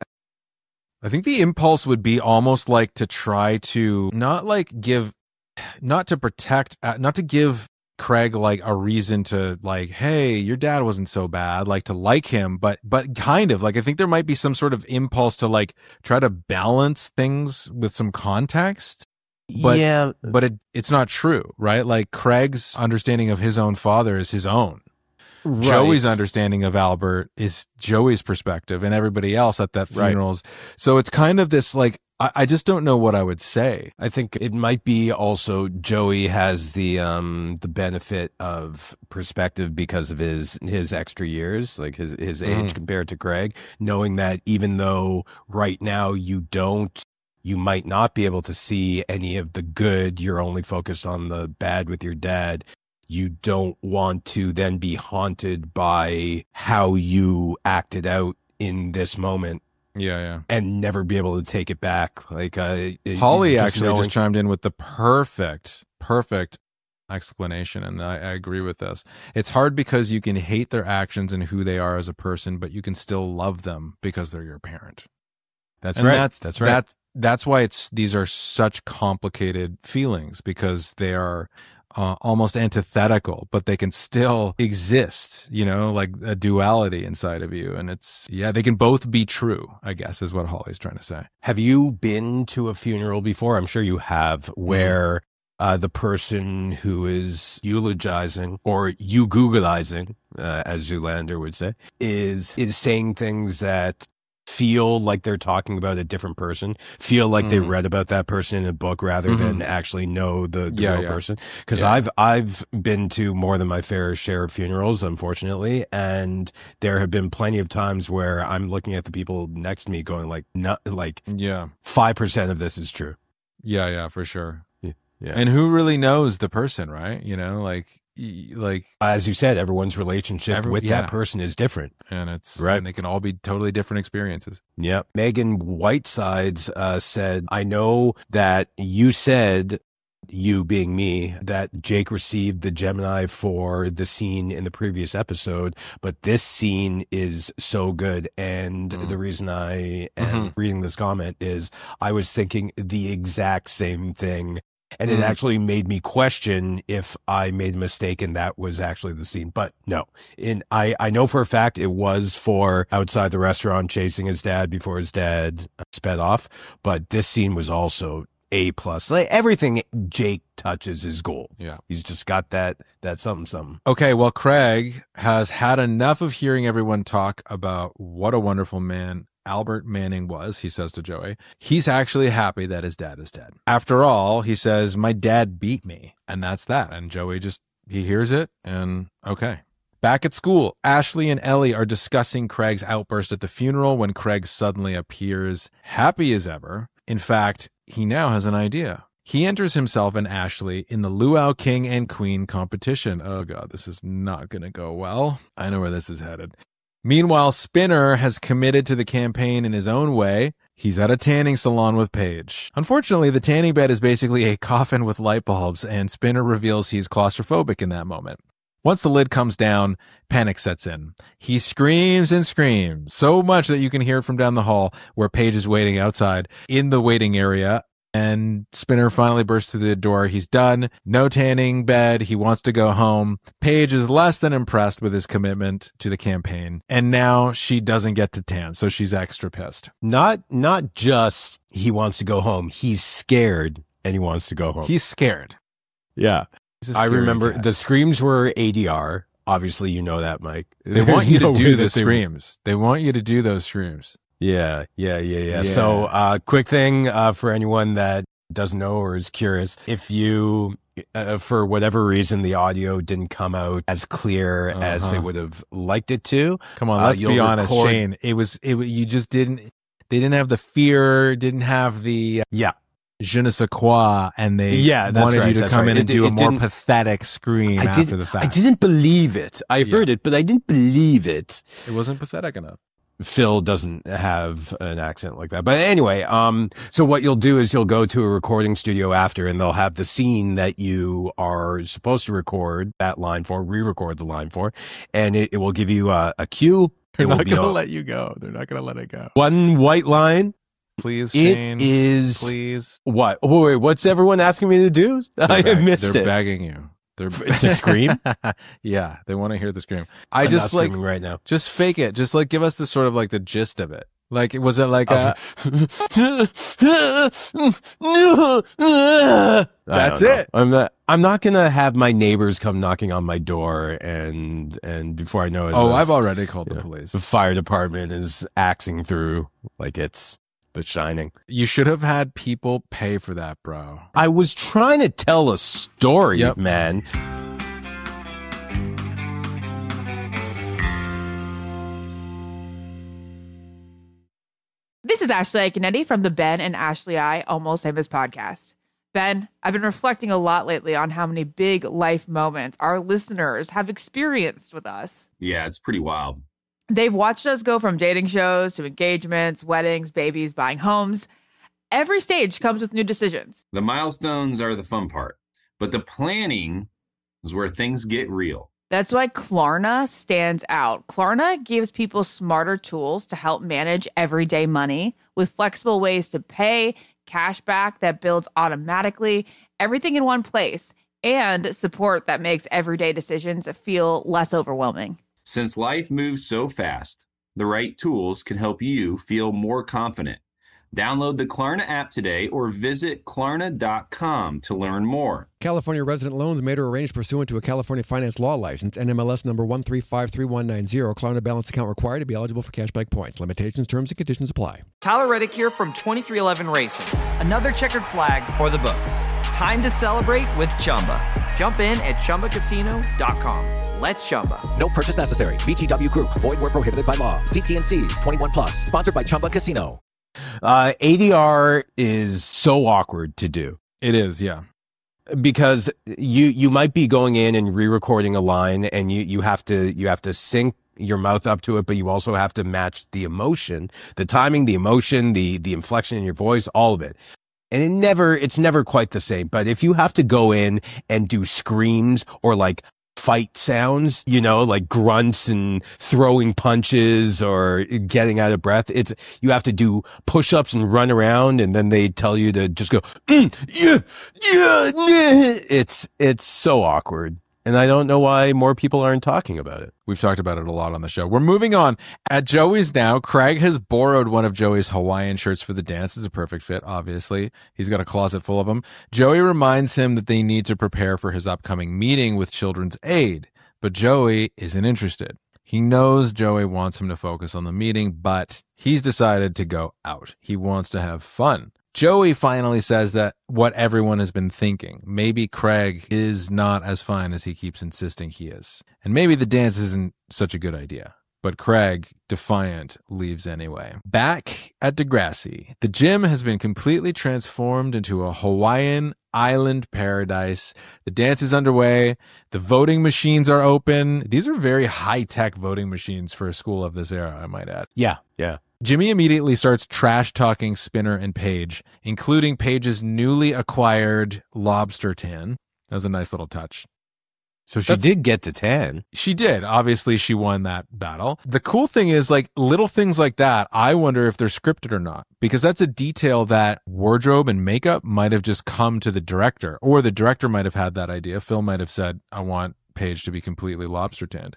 I think the impulse would be almost like to try to not like give, not to protect, uh, not to give Craig like a reason to like, hey, your dad wasn't so bad, like to like him, but but kind of like I think there might be some sort of impulse to like try to balance things with some context. But yeah, but it it's not true, right? Like Craig's understanding of his own father is his own. Right. Joey's understanding of Albert is Joey's perspective, and everybody else at that funerals. Right. So it's kind of this like, I, I just don't know what I would say. I think it might be also Joey has the um the benefit of perspective because of his his extra years, like his his age mm. compared to Craig, knowing that even though right now you don't, you might not be able to see any of the good, you're only focused on the bad with your dad. You don't want to then be haunted by how you acted out in this moment. Yeah, yeah. And never be able to take it back. Like uh, Holly just actually knowing- just chimed in with the perfect, perfect explanation, and I, I agree with this. It's hard because you can hate their actions and who they are as a person, but you can still love them because they're your parent. That's and right. That's, that's right. That's, that's why it's these are such complicated feelings, because they are uh, almost antithetical, but they can still exist, you know, like a duality inside of you. And it's, yeah, they can both be true, I guess, is what Holly's trying to say. Have you been to a funeral before? I'm sure you have, where mm-hmm. uh, the person who is eulogizing, or you Googleizing, uh, as Zoolander would say, is is saying things that feel like they're talking about a different person, feel like mm. they read about that person in a book rather mm-hmm. than actually know the, the yeah, real yeah. person. Because yeah. I've I've been to more than my fair share of funerals, unfortunately, and there have been plenty of times where I'm looking at the people next to me going like, not like, yeah, five percent of this is true. Yeah, yeah, for sure. Yeah, yeah. And who really knows the person, right? You know, like. Like as you said, everyone's relationship every, with yeah. that person is different, and it's right. And they can all be totally different experiences. Yep. Megan Whitesides uh, said, "I know that you said, you being me, that Jake received the Gemini for the scene in the previous episode, but this scene is so good, and mm. the reason I am mm-hmm. reading this comment is I was thinking the exact same thing." And it mm. actually made me question if I made a mistake and that was actually the scene. But no, in I, I know for a fact it was for outside the restaurant chasing his dad before his dad sped off. But this scene was also A plus. Like everything Jake touches is gold. Yeah. He's just got that that something something. Okay, well, Craig has had enough of hearing everyone talk about what a wonderful man Albert Manning was, he says to Joey. He's actually happy that his dad is dead. After all, he says, my dad beat me. And that's that. And Joey just, he hears it and okay. Back at school, Ashley and Ellie are discussing Craig's outburst at the funeral when Craig suddenly appears happy as ever. In fact, he now has an idea. He enters himself and Ashley in the Luau King and Queen competition. Oh God, this is not going to go well. I know where this is headed. Meanwhile, Spinner has committed to the campaign in his own way. He's at a tanning salon with Paige. Unfortunately, the tanning bed is basically a coffin with light bulbs, and Spinner reveals he's claustrophobic in that moment. Once the lid comes down, panic sets in. He screams and screams, so much that you can hear it from down the hall where Paige is waiting outside in the waiting area. And Spinner finally bursts through the door. He's done. No tanning bed. He wants to go home. Paige is less than impressed with his commitment to the campaign. And now she doesn't get to tan, so she's extra pissed. Not not just he wants to go home. He's scared and he wants to go home. He's scared. Yeah. I remember cat. the screams were A D R. Obviously, you know that, Mike. They There's want you no to do the they screams. They want you to do those screams. Yeah, yeah, yeah, yeah. Yeah. So, uh, quick thing, uh, for anyone that doesn't know or is curious, if you, uh, for whatever reason, the audio didn't come out as clear uh-huh. as they would have liked it to. Come on, let's uh, be honest, record- Shane. It was, it, you just didn't, they didn't have the fear, didn't have the, uh, yeah. je ne sais quoi, and they yeah, that's wanted right, you to that's come right. in and it, do it, a more didn't- pathetic scream I after didn't- the fact. I didn't believe it. I Yeah. heard it, but I didn't believe it. It wasn't pathetic enough. Phil doesn't have an accent like that. But anyway, um, so what you'll do is you'll go to a recording studio after and they'll have the scene that you are supposed to record that line for, re-record the line for, and it, it will give you a, a cue. They're It will not be going to a- let you go. They're not going to let it go. one white line. Please, Shane. It is Please. what? Oh, wait, what's everyone asking me to do? I They're beg- missed They're it. begging you. They're To scream? Yeah, they want to hear the scream. I I'm just not like screaming right now. just fake it. Just like give us the sort of like the gist of it. Like, was it like a... That's it. I'm not. I'm not gonna have my neighbors come knocking on my door, and and before I know it, Oh, the, I've already called the know, police. The fire department is axing through like it's The Shining. You should have had people pay for that, bro. I was trying to tell a story, Yep. man. This is Ashley Iaconetti from the Ben and Ashley I Almost Famous podcast. Ben, I've been reflecting a lot lately on how many big life moments our listeners have experienced with us. Yeah, it's pretty wild. They've watched us go from dating shows to engagements, weddings, babies, buying homes. Every stage comes with new decisions. The milestones are the fun part, but the planning is where things get real. That's why Klarna stands out. Klarna gives people smarter tools to help manage everyday money with flexible ways to pay, cash back that builds automatically, everything in one place, and support that makes everyday decisions feel less overwhelming. Since life moves so fast, the right tools can help you feel more confident. Download the Klarna app today or visit Klarna dot com to learn more. California resident loans made or arranged pursuant to a California finance law license, N M L S number one three five three one nine zero. Klarna balance account required to be eligible for cashback points. Limitations, terms, and conditions apply. Tyler Reddick here from twenty-three eleven Racing. Another checkered flag for the books. Time to celebrate with Chumba. Jump in at Chumba Casino dot com. Let's Chumba. No purchase necessary. V G W Group. Void where prohibited by law. See T and C's. twenty-one plus. Sponsored by Chumba Casino. Uh, A D R is so awkward to do. It is, yeah. Because you you might be going in and re-recording a line, and you you have to you have to sync your mouth up to it, but you also have to match the emotion, the timing, the emotion, the the inflection in your voice, all of it. And it never it's never quite the same. But if you have to go in and do screams or like fight sounds, you know, like grunts and throwing punches or getting out of breath, it's you have to do push-ups and run around, and then they tell you to just go mm, yeah, yeah, yeah. It's it's so awkward, and I don't know why more people aren't talking about it. We've talked about it a lot on the show. We're moving on. At Joey's now, Craig has borrowed one of Joey's Hawaiian shirts for the dance. It's a perfect fit, obviously. He's got a closet full of them. Joey reminds him that they need to prepare for his upcoming meeting with Children's Aid, but Joey isn't interested. He knows Joey wants him to focus on the meeting, but he's decided to go out. He wants to have fun. Joey finally says that what everyone has been thinking. Maybe Craig is not as fine as he keeps insisting he is. And maybe the dance isn't such a good idea. But Craig, defiant, leaves anyway. Back at Degrassi, the gym has been completely transformed into a Hawaiian island paradise. The dance is underway. The voting machines are open. These are very high-tech voting machines for a school of this era, I might add. Yeah, yeah. Jimmy immediately starts trash-talking Spinner and Paige, including Paige's newly acquired lobster tan. That was a nice little touch. So she That's, did get to tan. She did. Obviously, she won that battle. The cool thing is, like, little things like that, I wonder if they're scripted or not, because that's a detail that wardrobe and makeup might have just come to the director, or the director might have had that idea. Phil might have said, I want Paige to be completely lobster tanned.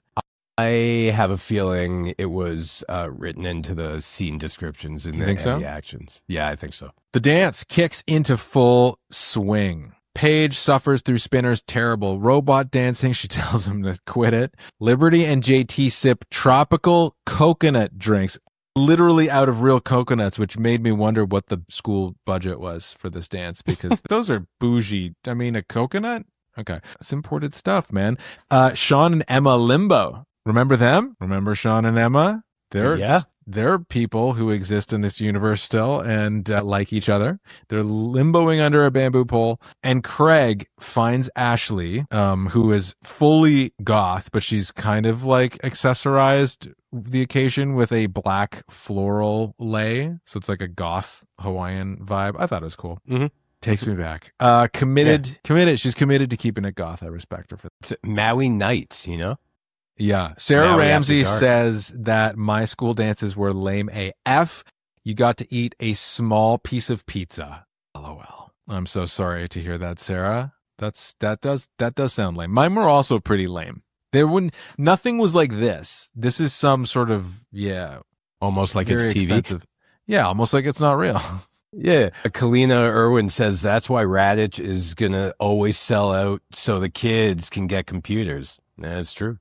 I have a feeling it was uh, written into the scene descriptions in the, think so? and the actions. Yeah, I think so. The dance kicks into full swing. Paige suffers through Spinner's terrible robot dancing. She tells him to quit it. Liberty and J T sip tropical coconut drinks, literally out of real coconuts, which made me wonder what the school budget was for this dance, because those are bougie. I mean, a coconut? Okay. That's imported stuff, man. Uh, Sean and Emma Limbo. Remember them? Remember Sean and Emma? They're, yeah. they're people who exist in this universe still and uh, like each other. They're limboing under a bamboo pole. And Craig finds Ashley, um, who is fully goth, but she's kind of like accessorized the occasion with a black floral lei. So it's like a goth Hawaiian vibe. I thought it was cool. Mm-hmm. Takes me back. Uh, committed, yeah. committed. She's committed to keeping it goth. I respect her for that. It's Maui Nights, you know? Yeah. Sarah Ramsey says that my school dances were lame A F. You got to eat a small piece of pizza. LOL. I'm so sorry to hear that, Sarah. That's, that does, that does sound lame. Mine were also pretty lame. There wouldn't, nothing was like this. This is some sort of, yeah, Almost like Very it's T V. expensive. Yeah, almost like it's not real. Yeah. Kalina Irwin says that's why Raditch is going to always sell out so the kids can get computers. That's true.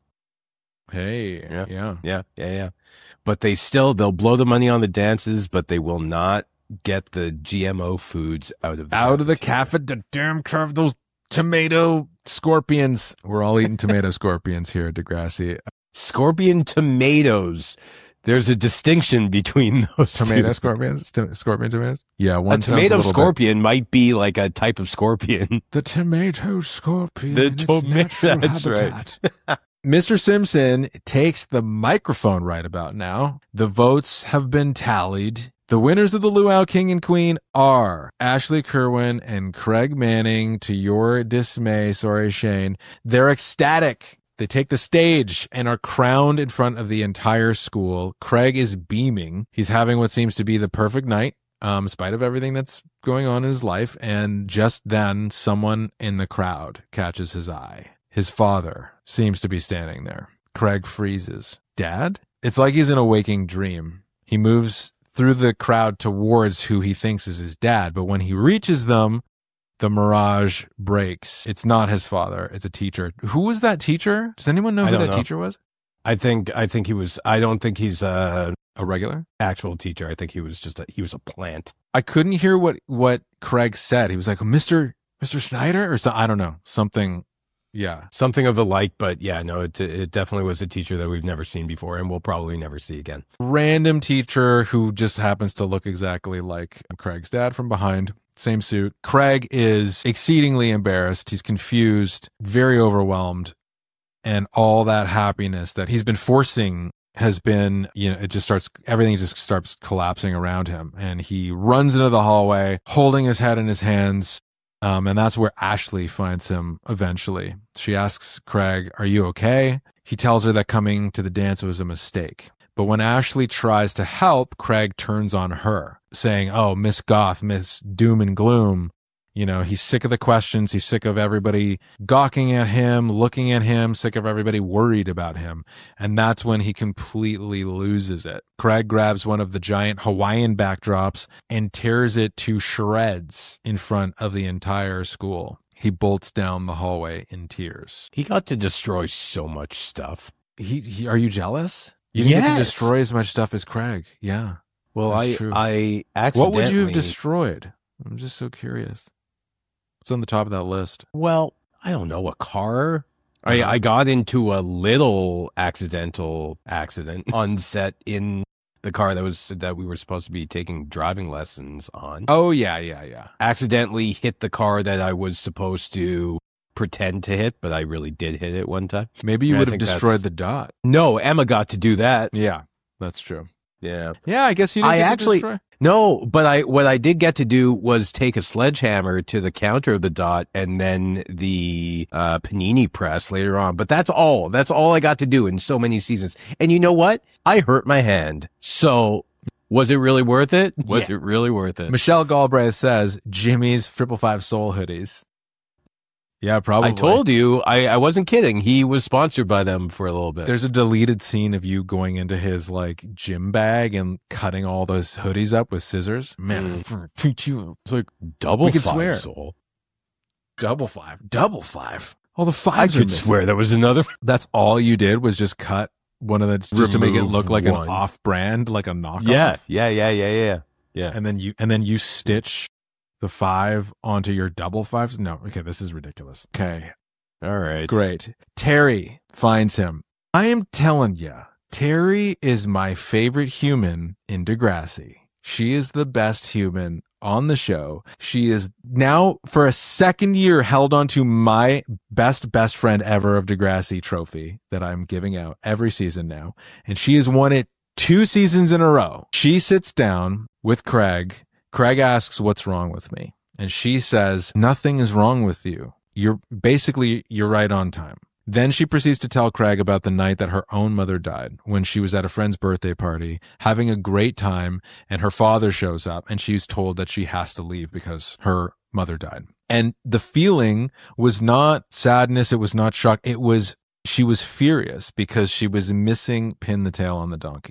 Hey, Yeah. yeah. Yeah. Yeah. Yeah. But they still, they'll blow the money on the dances, but they will not get the G M O foods out of the Out of the cafeteria. cafe, the damn carve those tomato scorpions. We're all eating tomato scorpions here at Degrassi. Scorpion tomatoes. There's a distinction between those Tomato two. scorpions? To- scorpion tomatoes? Yeah, one A sounds tomato little bit- scorpion might be like a type of scorpion. The tomato scorpion. The in its toma- natural that's right. habitat. Mister Simpson takes the microphone right about now. The votes have been tallied. The winners of the Luau King and Queen are Ashley Kerwin and Craig Manning. To your dismay, sorry, Shane, they're ecstatic. They take the stage and are crowned in front of the entire school. Craig is beaming. He's having what seems to be the perfect night, um, in spite of everything that's going on in his life. And just then, someone in the crowd catches his eye. His father seems to be standing there. Craig freezes. Dad? It's like he's in a waking dream. He moves through the crowd towards who he thinks is his dad, but when he reaches them, the mirage breaks. It's not his father. It's a teacher. Who was that teacher? Does anyone know I who don't that know. teacher was? I think, I think he was, I don't think he's a A regular? actual teacher. I think he was just a, he was a plant. I couldn't hear what, what Craig said. He was like, Mister Mister Schneider? Or so, I don't know. Something. Yeah. Something of the like, but yeah, no, it, it definitely was a teacher that we've never seen before and we'll probably never see again. Random teacher who just happens to look exactly like Craig's dad from behind. Same suit. Craig is exceedingly embarrassed. He's confused, very overwhelmed. And all that happiness that he's been forcing has been, you know, it just starts, everything just starts collapsing around him. And he runs into the hallway, holding his head in his hands. Um, and that's where Ashley finds him eventually. She asks Craig, "Are you okay?" He tells her that coming to the dance was a mistake. But when Ashley tries to help, Craig turns on her, saying, "Oh, Miss Goth, Miss Doom and Gloom." You know, he's sick of the questions. He's sick of everybody gawking at him, looking at him, sick of everybody worried about him. And that's when he completely loses it. Craig grabs one of the giant Hawaiian backdrops and tears it to shreds in front of the entire school. He bolts down the hallway in tears. He got to destroy so much stuff. He, he are you jealous? You didn't get to Yes. destroy as much stuff as Craig. Yeah. Well, That's I, true. I What accidentally. would you have destroyed? I'm just so curious. What's on the top of that list? Well, I don't know, a car. I, Uh-huh. I got into a little accidental accident on set in the car that was that we were supposed to be taking driving lessons on. Oh, yeah, yeah, yeah. Accidentally hit the car that I was supposed to pretend to hit, but I really did hit it one time. Maybe you I would have think destroyed that's- the dot. No, Emma got to do that. Yeah, that's true. Yeah. Yeah, I guess you didn't I get to actually destroy. no, but I what I did get to do was take a sledgehammer to the counter of the dot and then the uh, panini press later on. But that's all. That's all I got to do in so many seasons. And you know what? I hurt my hand. So was it really worth it? Was Yeah. it really worth it? Michelle Galbraith says Jimmy's Triple Five Soul hoodies. Yeah, probably. I told you, I, I wasn't kidding. He was sponsored by them for a little bit. There's a deleted scene of you going into his like gym bag and cutting all those hoodies up with scissors. Man, Mm. It's like double We could five swear. soul. double five, double five. All the I fives are could missing. swear there was another. That's all you did was just cut one of the just to make it Remove look like one. an off-brand, like a knockoff. Yeah, yeah, yeah, yeah, yeah, yeah. and then you and then you stitch the five onto your double fives. No, okay, this is ridiculous. Okay, All right. great. Terry finds him. I am telling ya, Terry is my favorite human in Degrassi. She is the best human on the show. She is now for a second year held onto my best best friend ever of Degrassi trophy that I'm giving out every season now, and she has won it two seasons in a row. She sits down with Craig. Craig asks, "What's wrong with me?" And she says, "Nothing is wrong with you. You're basically, you're right on time." Then she proceeds to tell Craig about the night that her own mother died when she was at a friend's birthday party, having a great time, and her father shows up and she's told that she has to leave because her mother died. And the feeling was not sadness. It was not shock. It was, she was furious because she was missing Pin the Tail on the Donkey.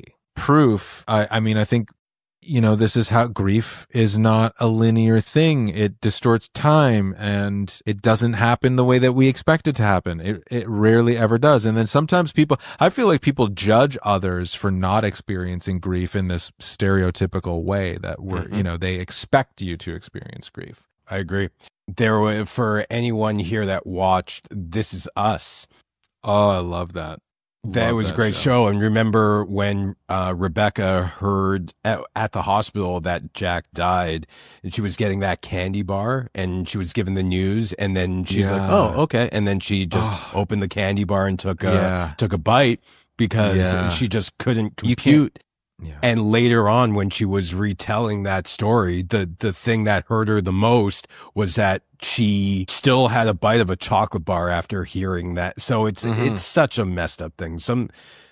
proof. I, I mean, I think, you know, this is how grief is not a linear thing. It distorts time and it doesn't happen the way that we expect it to happen. It, it rarely ever does. And then sometimes people, I feel like people judge others for not experiencing grief in this stereotypical way that we're, mm-hmm. you know, they expect you to experience grief. I agree. There were, for anyone here that watched This Is Us. Oh, I love that. That Love was that a great show. show. And remember when uh, Rebecca heard at, at the hospital that Jack died and she was getting that candy bar and she was given the news and then she's Yeah. like, oh, okay. And then she just Oh. opened the candy bar and took a, Yeah. took a bite because Yeah. she just couldn't You compute. Yeah. And later on, when she was retelling that story, the, the thing that hurt her the most was that she still had a bite of a chocolate bar after hearing that. So it's, Mhm. it's such a messed up thing. Some,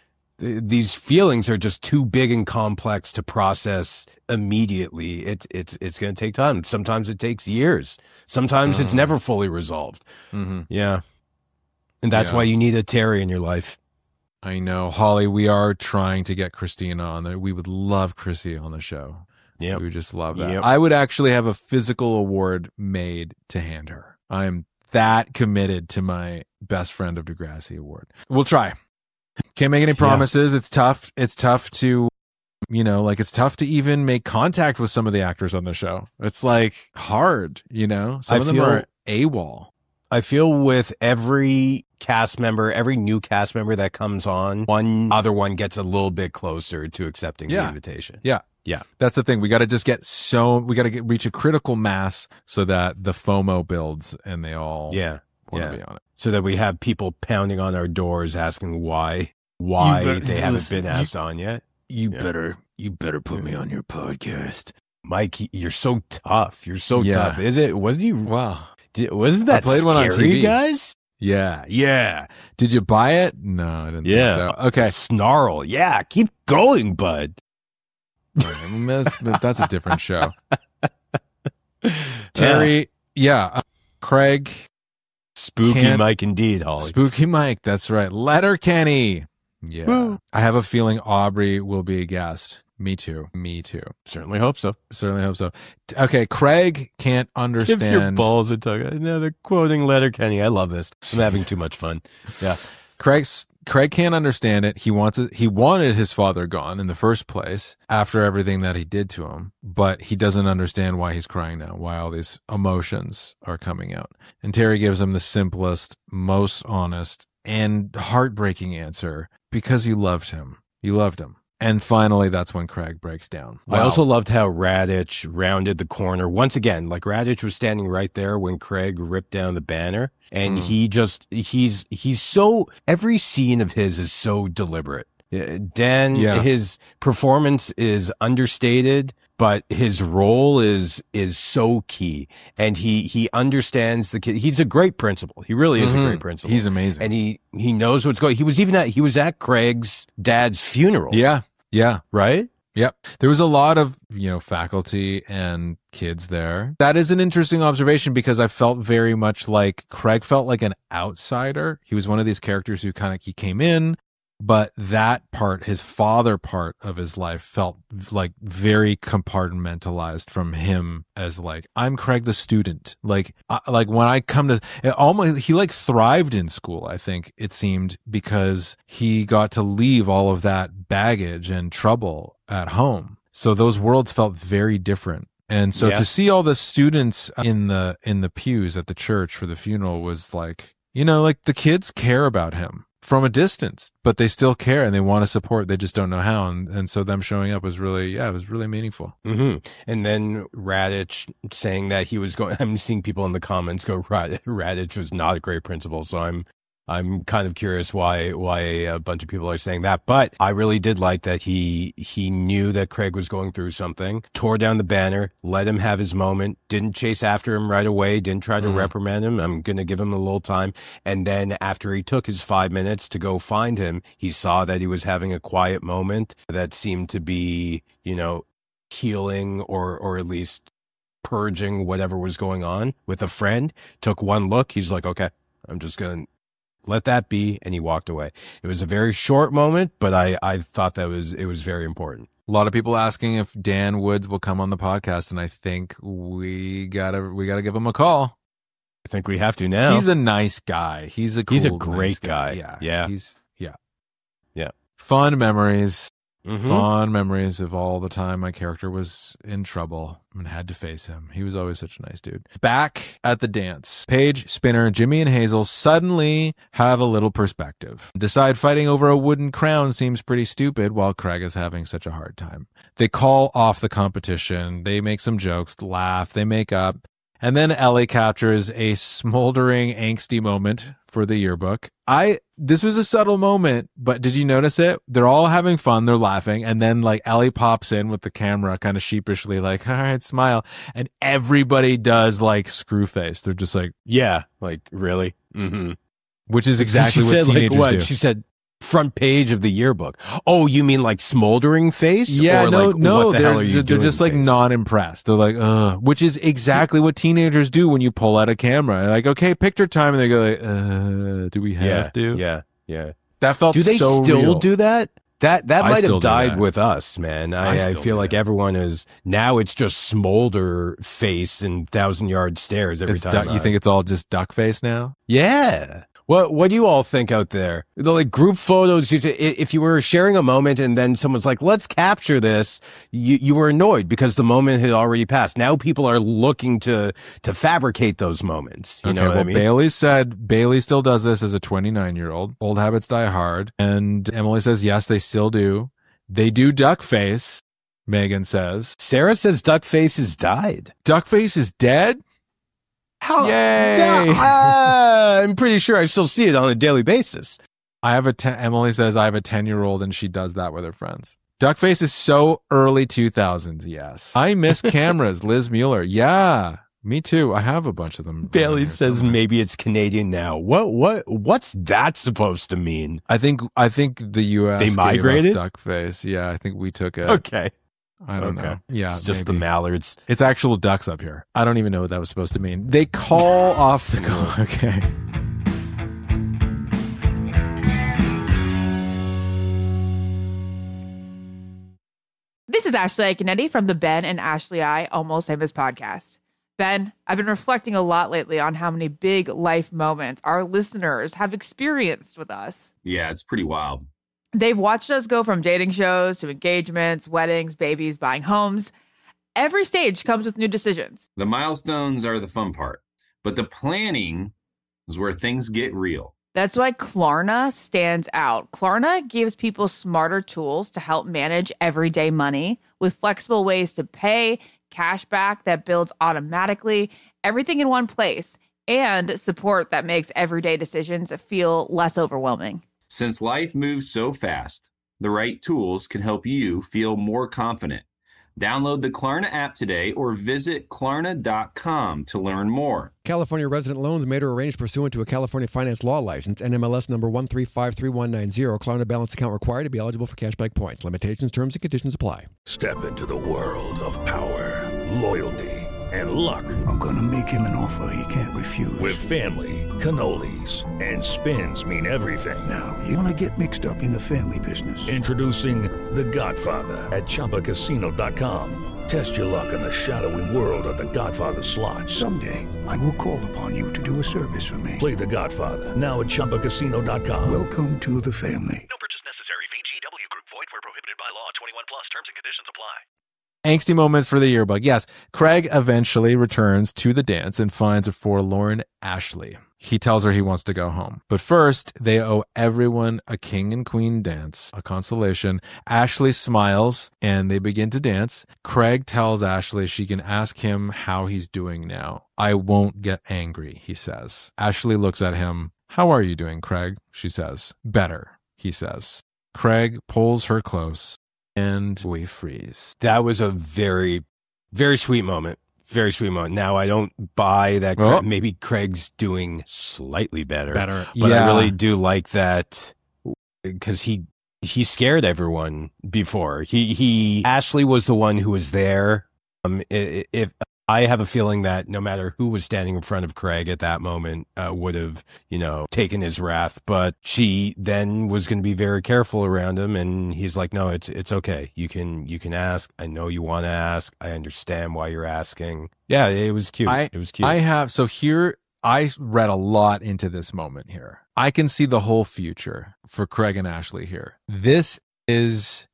th- these feelings are just too big and complex to process immediately. It's, it's, it's going to take time. Sometimes it takes years. Sometimes it's Mhm. never fully resolved. Mm-hmm. Yeah. And that's Yeah. why you need a Terry in your life. I know, Holly, we are trying to get Christina on there. We would love Chrissy on the show. Yeah. We would just love that. Yep. I would actually have a physical award made to hand her. I am that committed to my Best Friend of Degrassi award. We'll try. Can't make any promises. It's tough. It's tough to, you know, like it's tough to even make contact with some of the actors on the show. It's like hard, you know? Some I of them feel- are AWOL. I feel with every cast member, every new cast member that comes on, one other one gets a little bit closer to accepting the Yeah. invitation. Yeah. Yeah. That's the thing. We got to just get so, we got to get, reach a critical mass so that the FOMO builds and they all Yeah. want to Yeah. be on it. So that we have people pounding on our doors asking why, why You better- they haven't listen, been asked on yet. You Yeah. better, you better put me on your podcast. Mike, you're so tough. You're so Yeah. tough. Is it, wasn't you, Wow. did, wasn't that I played one on scary, T V. guys? Yeah. Yeah. Did you buy it? No, I didn't Yeah. think so. Okay. Snarl. Yeah. Keep going, bud. that's, that's a different show. Terry. Yeah. uh, Craig. Spooky Can't- Mike indeed, Holly. Spooky Mike. That's right. Letterkenny. Yeah. Woo. I have a feeling Aubrey will be a guest. Me too. Me too. Certainly hope so. Certainly hope so. T- Okay. Craig can't understand. If your balls are tugging. No, they're quoting Letterkenny. I love this. I'm having too much fun. Yeah. Craig's Craig can't understand it. He wants it. He wanted his father gone in the first place after everything that he did to him, but he doesn't understand why he's crying now, why all these emotions are coming out. And Terry gives him the simplest, most honest, and heartbreaking answer: because you loved him. You loved him. And finally, that's when Craig breaks down. I Wow. also loved how Radich rounded the corner once again. Like Radich was standing right there when Craig ripped down the banner, and Mm. he just he's he's so every scene of his is so deliberate. Uh, Dan, Yeah. his performance is understated, but his role is is so key, and he he understands the kid. He's a great principal. He really is Mhm. a great principal. He's amazing. and he he knows what's going. He was even at he was at Craig's dad's funeral. Yeah. Yeah. right. Yep. There was a lot of, you know, faculty and kids there. That is an interesting observation because I felt very much like Craig felt like an outsider. He was one of these characters who kind of, he came in, but that part, his father part of his life felt like very compartmentalized from him as like, I'm Craig the student. Like, I, like when I come to, it almost, he like thrived in school, I think it seemed, because he got to leave all of that baggage and trouble at home. So those worlds felt very different. And so Yeah. to see all the students in the, in the pews at the church for the funeral was like, you know, like the kids care about him from a distance, but they still care and they want to support. They just don't know how. And, and so them showing up was really, yeah, it was really meaningful. hmm And then Radich saying that he was going, I'm seeing people in the comments go, Rad- Radich was not a great principal. So I'm, I'm kind of curious why, why a bunch of people are saying that. But I really did like that he, he knew that Craig was going through something, tore down the banner, let him have his moment, didn't chase after him right away, didn't try to Mm. reprimand him. I'm going to give him a little time. And then after he took his five minutes to go find him, he saw that he was having a quiet moment that seemed to be, you know, healing or, or at least purging whatever was going on with a friend. Took one look. He's like, okay, I'm just going to, let that be. And he walked away. It was a very short moment, but I, I thought that was, it was very important. A lot of people asking if Dan Woods will come on the podcast, and I think we gotta we gotta give him a call. I think we have to now. He's a nice guy. He's a cool, he's a great nice guy. guy. Yeah, yeah. He's yeah, yeah. Fun memories. Mm-hmm. Fond memories of all the time my character was in trouble and had to face him. He was always such a nice dude. Back at the dance, Paige, Spinner, Jimmy, and Hazel suddenly have a little perspective. Decide fighting over a wooden crown seems pretty stupid while Craig is having such a hard time. They call off the competition. They make some jokes, laugh, they make up. And then Ellie captures a smoldering, angsty moment for the yearbook. I, this was a subtle moment, but did you notice it? They're all having fun. They're laughing. And then like Ellie pops in with the camera kind of sheepishly, like, all right, smile. And everybody does like screw face. They're just like, yeah, like really? Mm-hmm. Which is exactly she what said, teenagers like, what? do. She said, front page of the yearbook. Oh, you mean like smoldering face? Yeah, or no, like, no, what the they're, hell are you they're doing just like face? not impressed. They're like, ugh, which is exactly what teenagers do when you pull out a camera. Like, okay, picture time. And they go like, uh, do we have yeah, to? Yeah, yeah. That felt do they so still real. do that? That that I might still have do died that. with us, man. I I, I, still feel do like that. everyone is now. It's just smolder face and thousand yard stares every It's time. du- you I- think it's all just duck face now? Yeah. What What do you all think out there? The like group photos. you- If you were sharing a moment and then someone's like, "Let's capture this," you you were annoyed because the moment had already passed. Now people are looking to to fabricate those moments. You okay, know what well, I mean? Bailey said Bailey still does this as a twenty-nine year old. Old habits die hard. And Emily says, yes, they still do. They do duck face, Megan says. Sarah says Duckface has died. Duckface is dead? How? Yay! Yeah, uh, I'm pretty sure I still see it on a daily basis. I have a ten, Emily says I have a ten year old and she does that with her friends. Duckface is so early two thousands. Yes. I miss cameras. Liz Mueller. Yeah, me too. I have a bunch of them. Bailey says somewhere. maybe it's Canadian now. What what what's that supposed to mean? I think, I think the U S They gave us migrated? Duckface. Yeah. I think we took it. Okay. I don't Okay. know. Yeah. It's just maybe. the mallards. It's actual ducks up here. I don't even know what that was supposed to mean. They call off the call. Okay. This is Ashley Iaconetti from the Ben and Ashley I Almost Famous podcast. Ben, I've been reflecting a lot lately on how many big life moments our listeners have experienced with us. Yeah, it's pretty wild. They've watched us go from dating shows to engagements, weddings, babies, buying homes. Every stage comes with new decisions. The milestones are the fun part, but the planning is where things get real. That's why Klarna stands out. Klarna gives people smarter tools to help manage everyday money with flexible ways to pay, cash back that builds automatically, everything in one place, and support that makes everyday decisions feel less overwhelming. Since life moves so fast, the right tools can help you feel more confident. Download the Klarna app today or visit Klarna dot com to learn more. California resident loans made or arranged pursuant to a California finance law license, N M L S number one three five three one nine zero. Klarna balance account required to be eligible for cashback points. Limitations, terms, and conditions apply. Step into the world of power, loyalty, and luck. I'm going to make him an offer he can't refuse. With family, cannolis, and spins mean everything. Now, you want to get mixed up in the family business. Introducing The Godfather at Chumba Casino dot com. Test your luck in the shadowy world of The Godfather slot. Someday, I will call upon you to do a service for me. Play The Godfather now at Chumba Casino dot com. Welcome to the family. No purchase necessary. V G W Group. Void where prohibited by law. twenty-one plus. Terms and conditions apply. Angsty moments for the yearbook. Yes, Craig eventually returns to the dance and finds a forlorn Ashley. He tells her he wants to go home. But first, they owe everyone a king and queen dance, a consolation. Ashley smiles and they begin to dance. Craig tells Ashley she can ask him how he's doing now. I won't get angry, he says. Ashley looks at him. How are you doing, Craig? She says. Better, he says. Craig pulls her close. And we freeze. That was a very, very sweet moment. Very sweet moment. Now, I don't buy that. Oh. Cra- maybe Craig's doing slightly better. Better. But Yeah. I really do like that because he he scared everyone before. He he Ashley was the one who was there. Um, i- if I have a feeling that no matter who was standing in front of Craig at that moment uh, would have, you know, taken his wrath. But she then was going to be very careful around him. And he's like, no, it's it's okay. You can you can ask. I know you want to ask. I understand why you're asking. Yeah, it was cute. I, it was cute. I have. So here, I read a lot into this moment here. I can see the whole future for Craig and Ashley here. This is...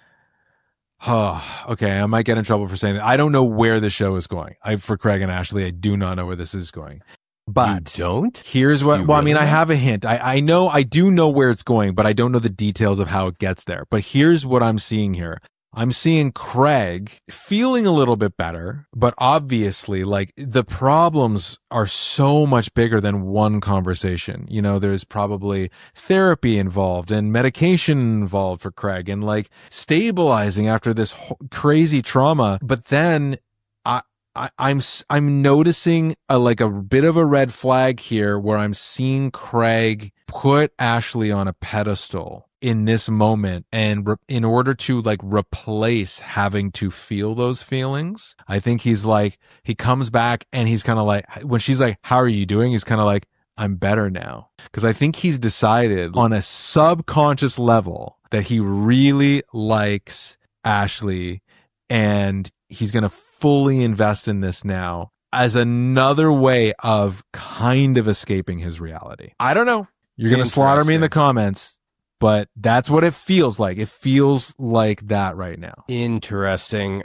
Oh, okay. I might get in trouble for saying that. I don't know where the show is going. I, for Craig and Ashley, I do not know where this is going. But you don't? Here's what, you well, really I mean, don't? I have a hint. I, I know, I do know where it's going, but I don't know the details of how it gets there. But here's what I'm seeing here. I'm seeing Craig feeling a little bit better, but obviously, like, the problems are so much bigger than one conversation. You know, there's probably therapy involved and medication involved for Craig and like stabilizing after this ho- crazy trauma. But then I, I, I'm, I'm noticing a, like a bit of a red flag here where I'm seeing Craig put Ashley on a pedestal in this moment, and re- in order to like replace having to feel those feelings, I think he's like, he comes back and he's kind of like, when she's like, how are you doing? He's kind of like, I'm better now. Because I think he's decided on a subconscious level that he really likes Ashley, and he's going to fully invest in this now as another way of kind of escaping his reality. I don't know. You're going to slaughter me in the comments, but that's what it feels like. It feels like that right now. Interesting.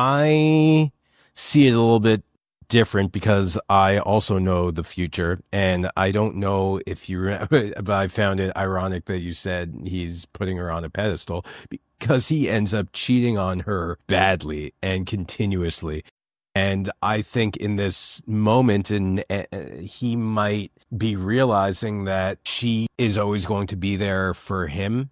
I see it a little bit different because I also know the future, and I don't know if you remember, but I found it ironic that you said he's putting her on a pedestal because he ends up cheating on her badly and continuously. And I think in this moment, and uh, he might be realizing that she is always going to be there for him,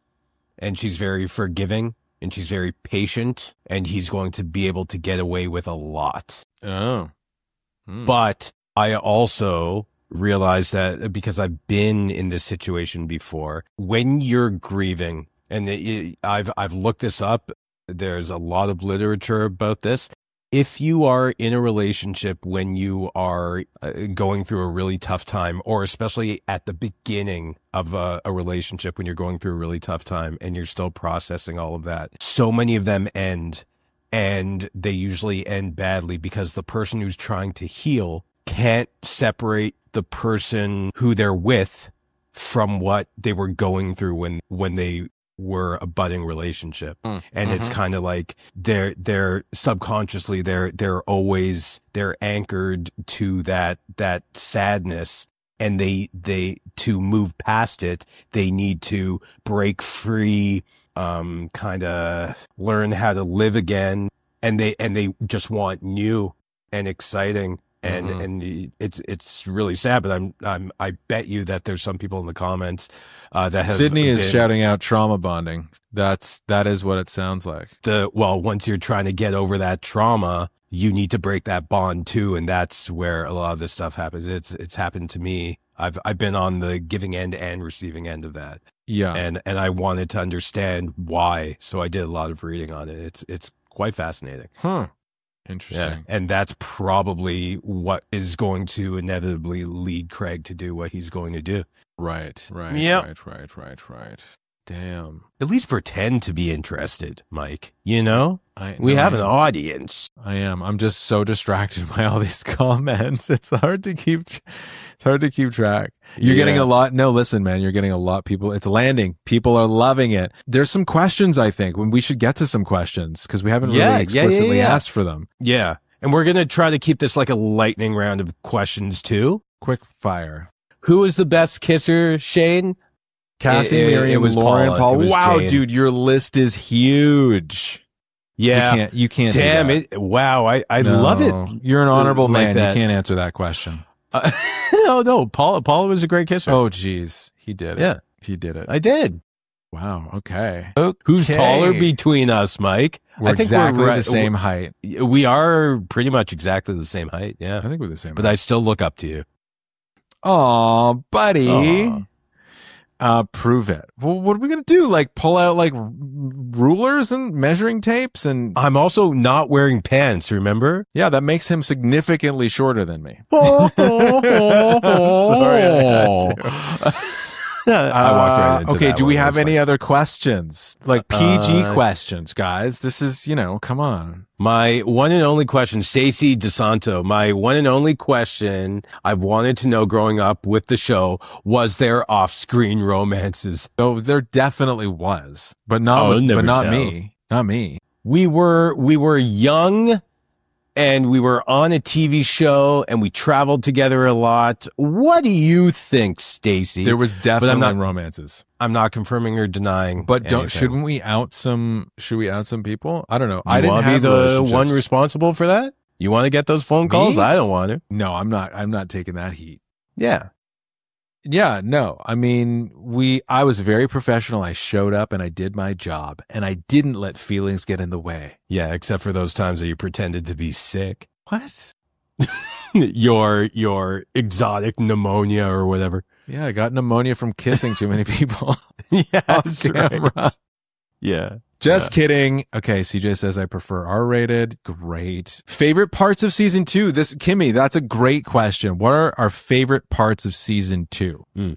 and she's very forgiving, and she's very patient, and he's going to be able to get away with a lot. Oh. Hmm. But I also realize that because I've been in this situation before, when you're grieving, and it, I've I've looked this up, there's a lot of literature about this. If you are in a relationship when you are uh, going through a really tough time, or especially at the beginning of a, a relationship when you're going through a really tough time and you're still processing all of that, so many of them end, and they usually end badly because the person who's trying to heal can't separate the person who they're with from what they were going through when, when they were a budding relationship. Mm. And mm-hmm. It's kind of like they're they're subconsciously they're they're always they're anchored to that that sadness, and they they to move past it, they need to break free, um kind of learn how to live again, and they and they just want new and exciting. And mm-hmm. and it's it's really sad, but I'm I'm I bet you that there's some people in the comments uh, that have Sydney is been, shouting out trauma bonding. That's that is what it sounds like. The well, once you're trying to get over that trauma, you need to break that bond too, and that's where a lot of this stuff happens. It's it's happened to me. I've I've been on the giving end and receiving end of that. Yeah, and and I wanted to understand why, so I did a lot of reading on it. It's it's quite fascinating. Huh. Interesting. Yeah, and that's probably what is going to inevitably lead Craig to do what he's going to do. Right, right, yep. right, right, right, right. Damn. At least pretend to be interested, Mike. You know? I, we no, have I an am. audience. I am. I'm just so distracted by all these comments. It's hard to keep it's hard to keep track. You're Yeah. getting a lot. No, listen, man, you're getting a lot. People, it's landing. People are loving it. There's some questions, I think, when we should get to some questions because we haven't Yeah, really yeah, yeah, explicitly yeah. asked for them. Yeah. And we're going to try to keep this like a lightning round of questions too. Quick fire. Who is the best kisser, Shane? Cassie, It- it- Miriam, it was Lauren, Paula. Paul. It was Wow, Jane. dude, your list is huge. Yeah. You can't, you can't Damn do that. it. Wow. I, I No. love it. You're an honorable Like man. that. You can't answer that question. Uh, no, no. Paula, Paula was a great kisser. Oh, geez. He did it. Yeah. He did it. I did. Wow. Okay. Who's Okay. taller between us, Mike? We're I think exactly we're the right- same height. We are pretty much exactly the same height. Yeah. I think we're the same But height. I still look up to you. Aw, buddy. Aw. Uh, prove it. Well, what are we going to do? Like pull out like r- rulers and measuring tapes? And I'm also not wearing pants, remember? Yeah, that makes him significantly shorter than me. Oh, sorry, I had to. I walked right into uh, okay, that do one. we have That's any fine. other questions? Like P G Uh, questions, guys. This is, you know, come on. My one and only question, Stacey DeSanto, my one and only question I've wanted to know growing up with the show, was there off-screen romances? Oh, there definitely was, but not, Oh, with, never but not tell. me. Not me. We were, we were young and we were on a T V show and we traveled together a lot. What do you think, Stacey? There was But definitely I'm not, romances. I'm not confirming or denying. But don't, anything. shouldn't we out some, should we out some people? I don't know. You I didn't want to be have the relationships. one responsible for that? You want to get those phone calls? Me? I don't want to. No, I'm not, I'm not taking that heat. Yeah. Yeah, no. I mean, we, I was very professional. I showed up and I did my job and I didn't let feelings get in the way. Yeah, except for those times that you pretended to be sick. What? your your exotic pneumonia or whatever. Yeah, I got pneumonia from kissing too many people. Yeah, off that's camera. right. Yeah. Just Yeah. kidding. Okay, C J says I prefer R-rated. Great. Favorite parts of season two? This, Kimmy, that's a great question. What are our favorite parts of season two? Mm.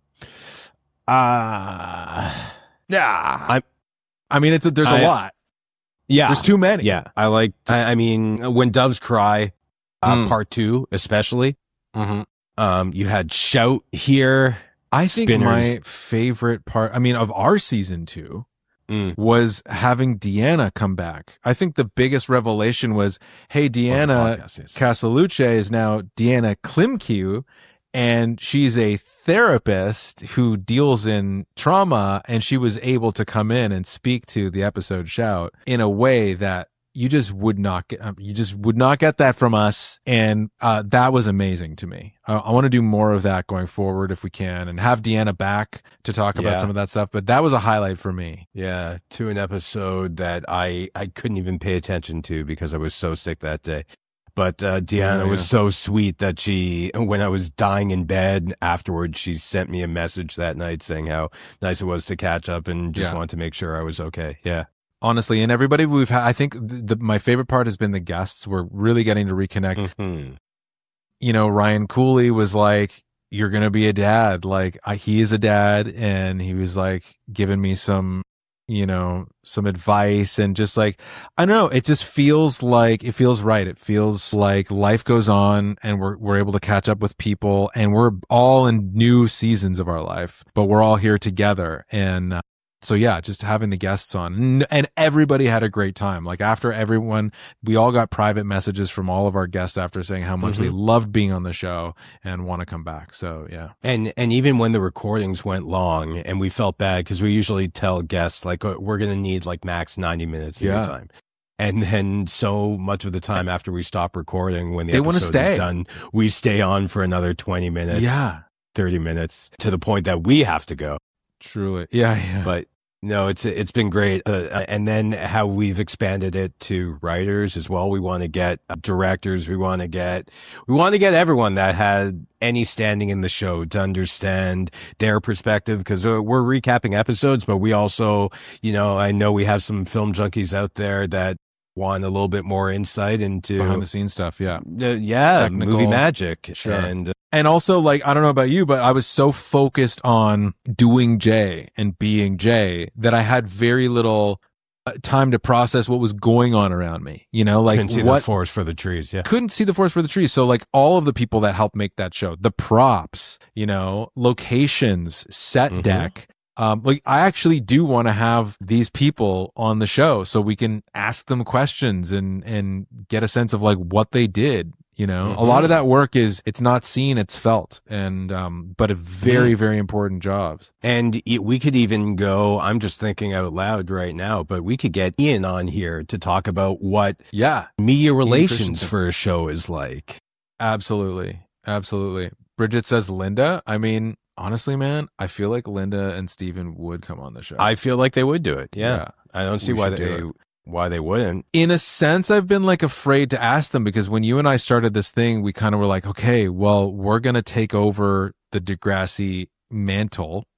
Uh, yeah. I I mean, it's a, there's a I- lot. yeah. There's too many. Yeah. I like, I, I mean, when doves cry, uh, Mm. part two, especially, Mm-hmm. um, you had Shout here. I think Spinners. my favorite part, I mean, of our season two, Mm. was having Deanna come back. I think the biggest revelation was, hey, Deanna podcast, yes. Casaluce is now Deanna Klimke, and she's a therapist who deals in trauma, and she was able to come in and speak to the episode Shout in a way that you just would not get, um, you just would not get that from us. And, uh, that was amazing to me. Uh, I want to do more of that going forward if we can, and have Deanna back to talk about Yeah. some of that stuff. But that was a highlight for me. Yeah. To an episode that I, I couldn't even pay attention to because I was so sick that day. But uh, Deanna Yeah, was yeah. so sweet that she, when I was dying in bed afterwards, she sent me a message that night saying how nice it was to catch up and just Yeah. wanted to make sure I was okay. Yeah. Honestly, and everybody we've had, I think the, the, my favorite part has been the guests. We're really getting to reconnect. Mhm. You know, Ryan Cooley was like, you're going to be a dad. Like, I, he is a dad. And he was like giving me some, you know, some advice, and just like, I don't know, it just feels like, it feels right. It feels like life goes on and we're, we're able to catch up with people, and we're all in new seasons of our life, but we're all here together. And, uh, so yeah, just having the guests on, and, and everybody had a great time. Like after everyone, we all got private messages from all of our guests after saying how much they Mhm. loved being on the show and want to come back. So yeah. And, and even when the recordings went long and we felt bad because we usually tell guests like, "Oh, we're going to need like max ninety minutes of Yeah. your time." And then so much of the time after we stop recording, when the They wanna episode stay. is done, we stay on for another twenty minutes, Yeah, thirty minutes, to the point that we have to go. truly. Yeah. Yeah. But no, it's it's been great. Uh, and then how we've expanded it to writers as well. We want to get uh, directors. We want to get we want to get everyone that had any standing in the show to understand their perspective, because we're recapping episodes, but we also, you know, I know we have some film junkies out there that want a little bit more insight into Behind the scenes stuff. Yeah. uh, yeah, Technical. movie magic. Sure. And And also, like, I don't know about you, but I was so focused on doing Jay and being Jay that I had very little uh, time to process what was going on around me. You know, like couldn't see what the forest for the trees. Yeah. couldn't see the forest for the trees. So like all of the people that helped make that show, the props, you know, locations, set Mhm. deck. Um, like I actually do want to have these people on the show so we can ask them questions and, and get a sense of like what they did. You know, Mhm. a lot of that work is, it's not seen, it's felt. And, um, but a very, very important jobs. And it, we could even go, I'm just thinking out loud right now, but we could get Ian on here to talk about what Yeah. media relations Christensen. for a show is like. Absolutely. Absolutely. Bridget says Linda. I mean, honestly, man, I feel like Linda and Steven would come on the show. I feel like they would do it. Yeah. Yeah. I don't see We why should they do why they wouldn't. In a sense, I've been like afraid to ask them, because when you and I started this thing, we kind of were like, okay, well, we're going to take over the Degrassi mantle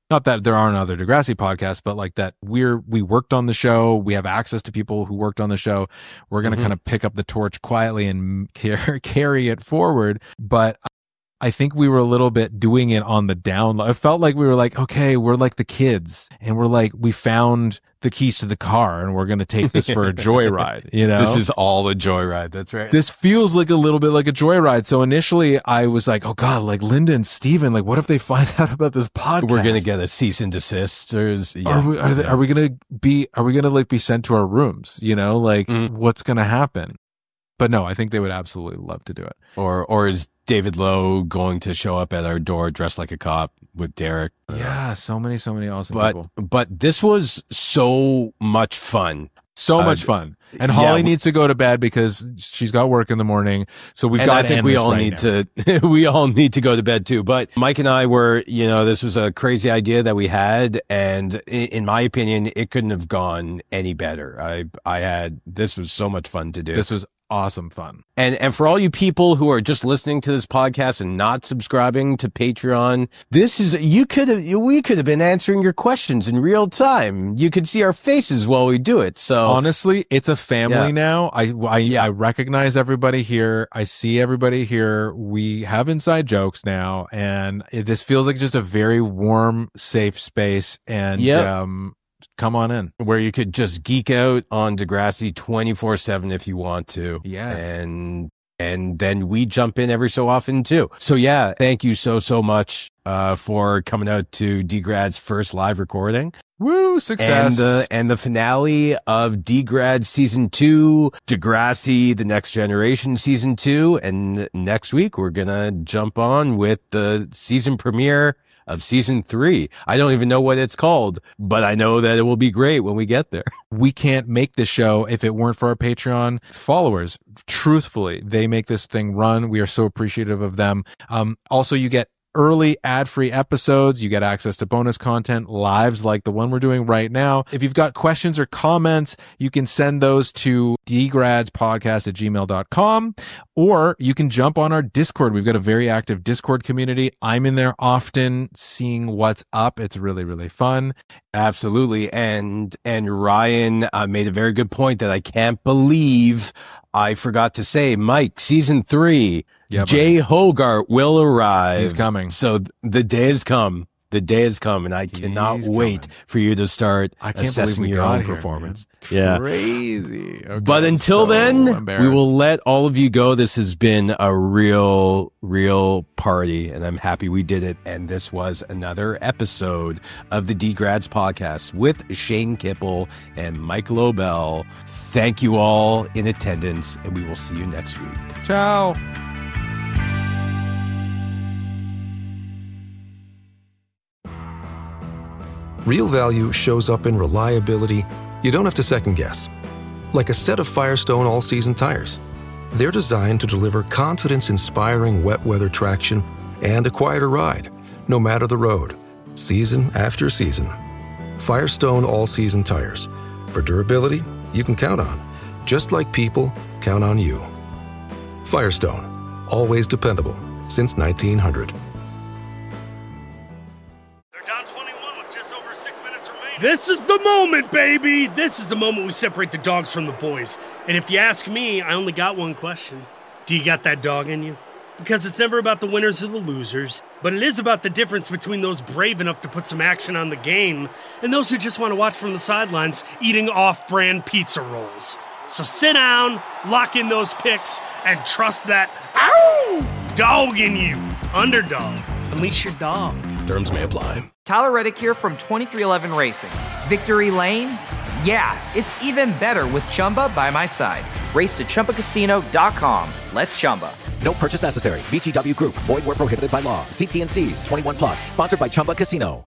not that there aren't other Degrassi podcasts, but like that we're, we worked on the show. We have access to people who worked on the show. We're going to mm-hmm. kind of pick up the torch quietly and car- carry it forward. But I think we were a little bit doing it on the down low. It felt like we were like, okay, we're like the kids and we're like, we found the keys to the car and we're going to take this for a joyride. You know, this is all a joyride. That's right. This feels like a little bit like a joyride. So initially I was like, oh God, like Linda and Steven, like what if they find out about this podcast? We're going to get a cease and desist. Or, yeah, are we, are, they, are we going to be, are we going to like be sent to our rooms? You know, like mm. what's going to happen? But no, I think they would absolutely love to do it. Or, or is David Lowe going to show up at our door dressed like a cop with Derek? Yeah, so many, so many awesome but, people. But this was so much fun. So much uh, fun. And Holly yeah, needs to go to bed because she's got work in the morning. So we've got I think we all right need now. to, we all need to go to bed too. But Mike and I were, you know, this was a crazy idea that we had. And in my opinion, it couldn't have gone any better. I, I had, this was so much fun to do. This was awesome fun. And and for all you people who are just listening to this podcast and not subscribing to Patreon, this is, you could have, we could have been answering your questions in real time. You could see our faces while we do it. So honestly, it's a family yeah. now. I, I, yeah. I recognize everybody here. I see everybody here. We have inside jokes now. And it, this feels like just a very warm, safe space. And, yep. um, come on in, where you could just geek out on Degrassi twenty-four seven if you want to. Yeah. And, and then we jump in every so often too. So yeah, thank you so, so much, uh, for coming out to D-Grad's first live recording. Woo, success. And the, and the finale of D-Grad season two, Degrassi, the Next Generation season two. And next week we're going to jump on with the season premiere of season three. I don't even know what it's called, but I know that it will be great when we get there. We can't make this show if it weren't for our Patreon followers. Truthfully, they make this thing run. We are so appreciative of them. Um, also, you get early ad-free episodes. You get access to bonus content, lives like the one we're doing right now. If you've got questions or comments, you can send those to dgradspodcast at gmail dot com, or you can jump on our Discord. We've got a very active Discord community. I'm in there often seeing what's up. It's really, really fun. Absolutely. And, and Ryan uh, made a very good point that I can't believe I forgot to say. Mike, season three, yeah, Jay Hogarth will arrive. He's coming. So th- the day has come. The day has come, and I cannot He's wait coming. for you to start I can't assessing believe we your got own here, performance. Man. Yeah, crazy. Okay, but until so then, we will let all of you go. This has been a real, real party, and I'm happy we did it. And this was another episode of the D-Grads podcast with Shane Kippel and Mike Lobel. Thank you all in attendance, and we will see you next week. Ciao. Real value shows up in reliability you don't have to second guess. Like a set of Firestone all-season tires. They're designed to deliver confidence-inspiring wet weather traction and a quieter ride, no matter the road, season after season. Firestone all-season tires. For durability you can count on, just like people count on you. Firestone, always dependable since nineteen hundred. This is the moment, baby! This is the moment we separate the dogs from the boys. And if you ask me, I only got one question. Do you got that dog in you? Because it's never about the winners or the losers, but it is about the difference between those brave enough to put some action on the game and those who just want to watch from the sidelines eating off-brand pizza rolls. So sit down, lock in those picks, and trust that ow, dog in you. Underdog. Unleash your dog. Terms may apply. Tyler Reddick here from twenty-three eleven Racing. Victory Lane? Yeah, it's even better with Chumba by my side. Race to Chumba Casino dot com. Let's Chumba. No purchase necessary. V G W Group. Void where prohibited by law. See T and C's. twenty-one plus. Sponsored by Chumba Casino.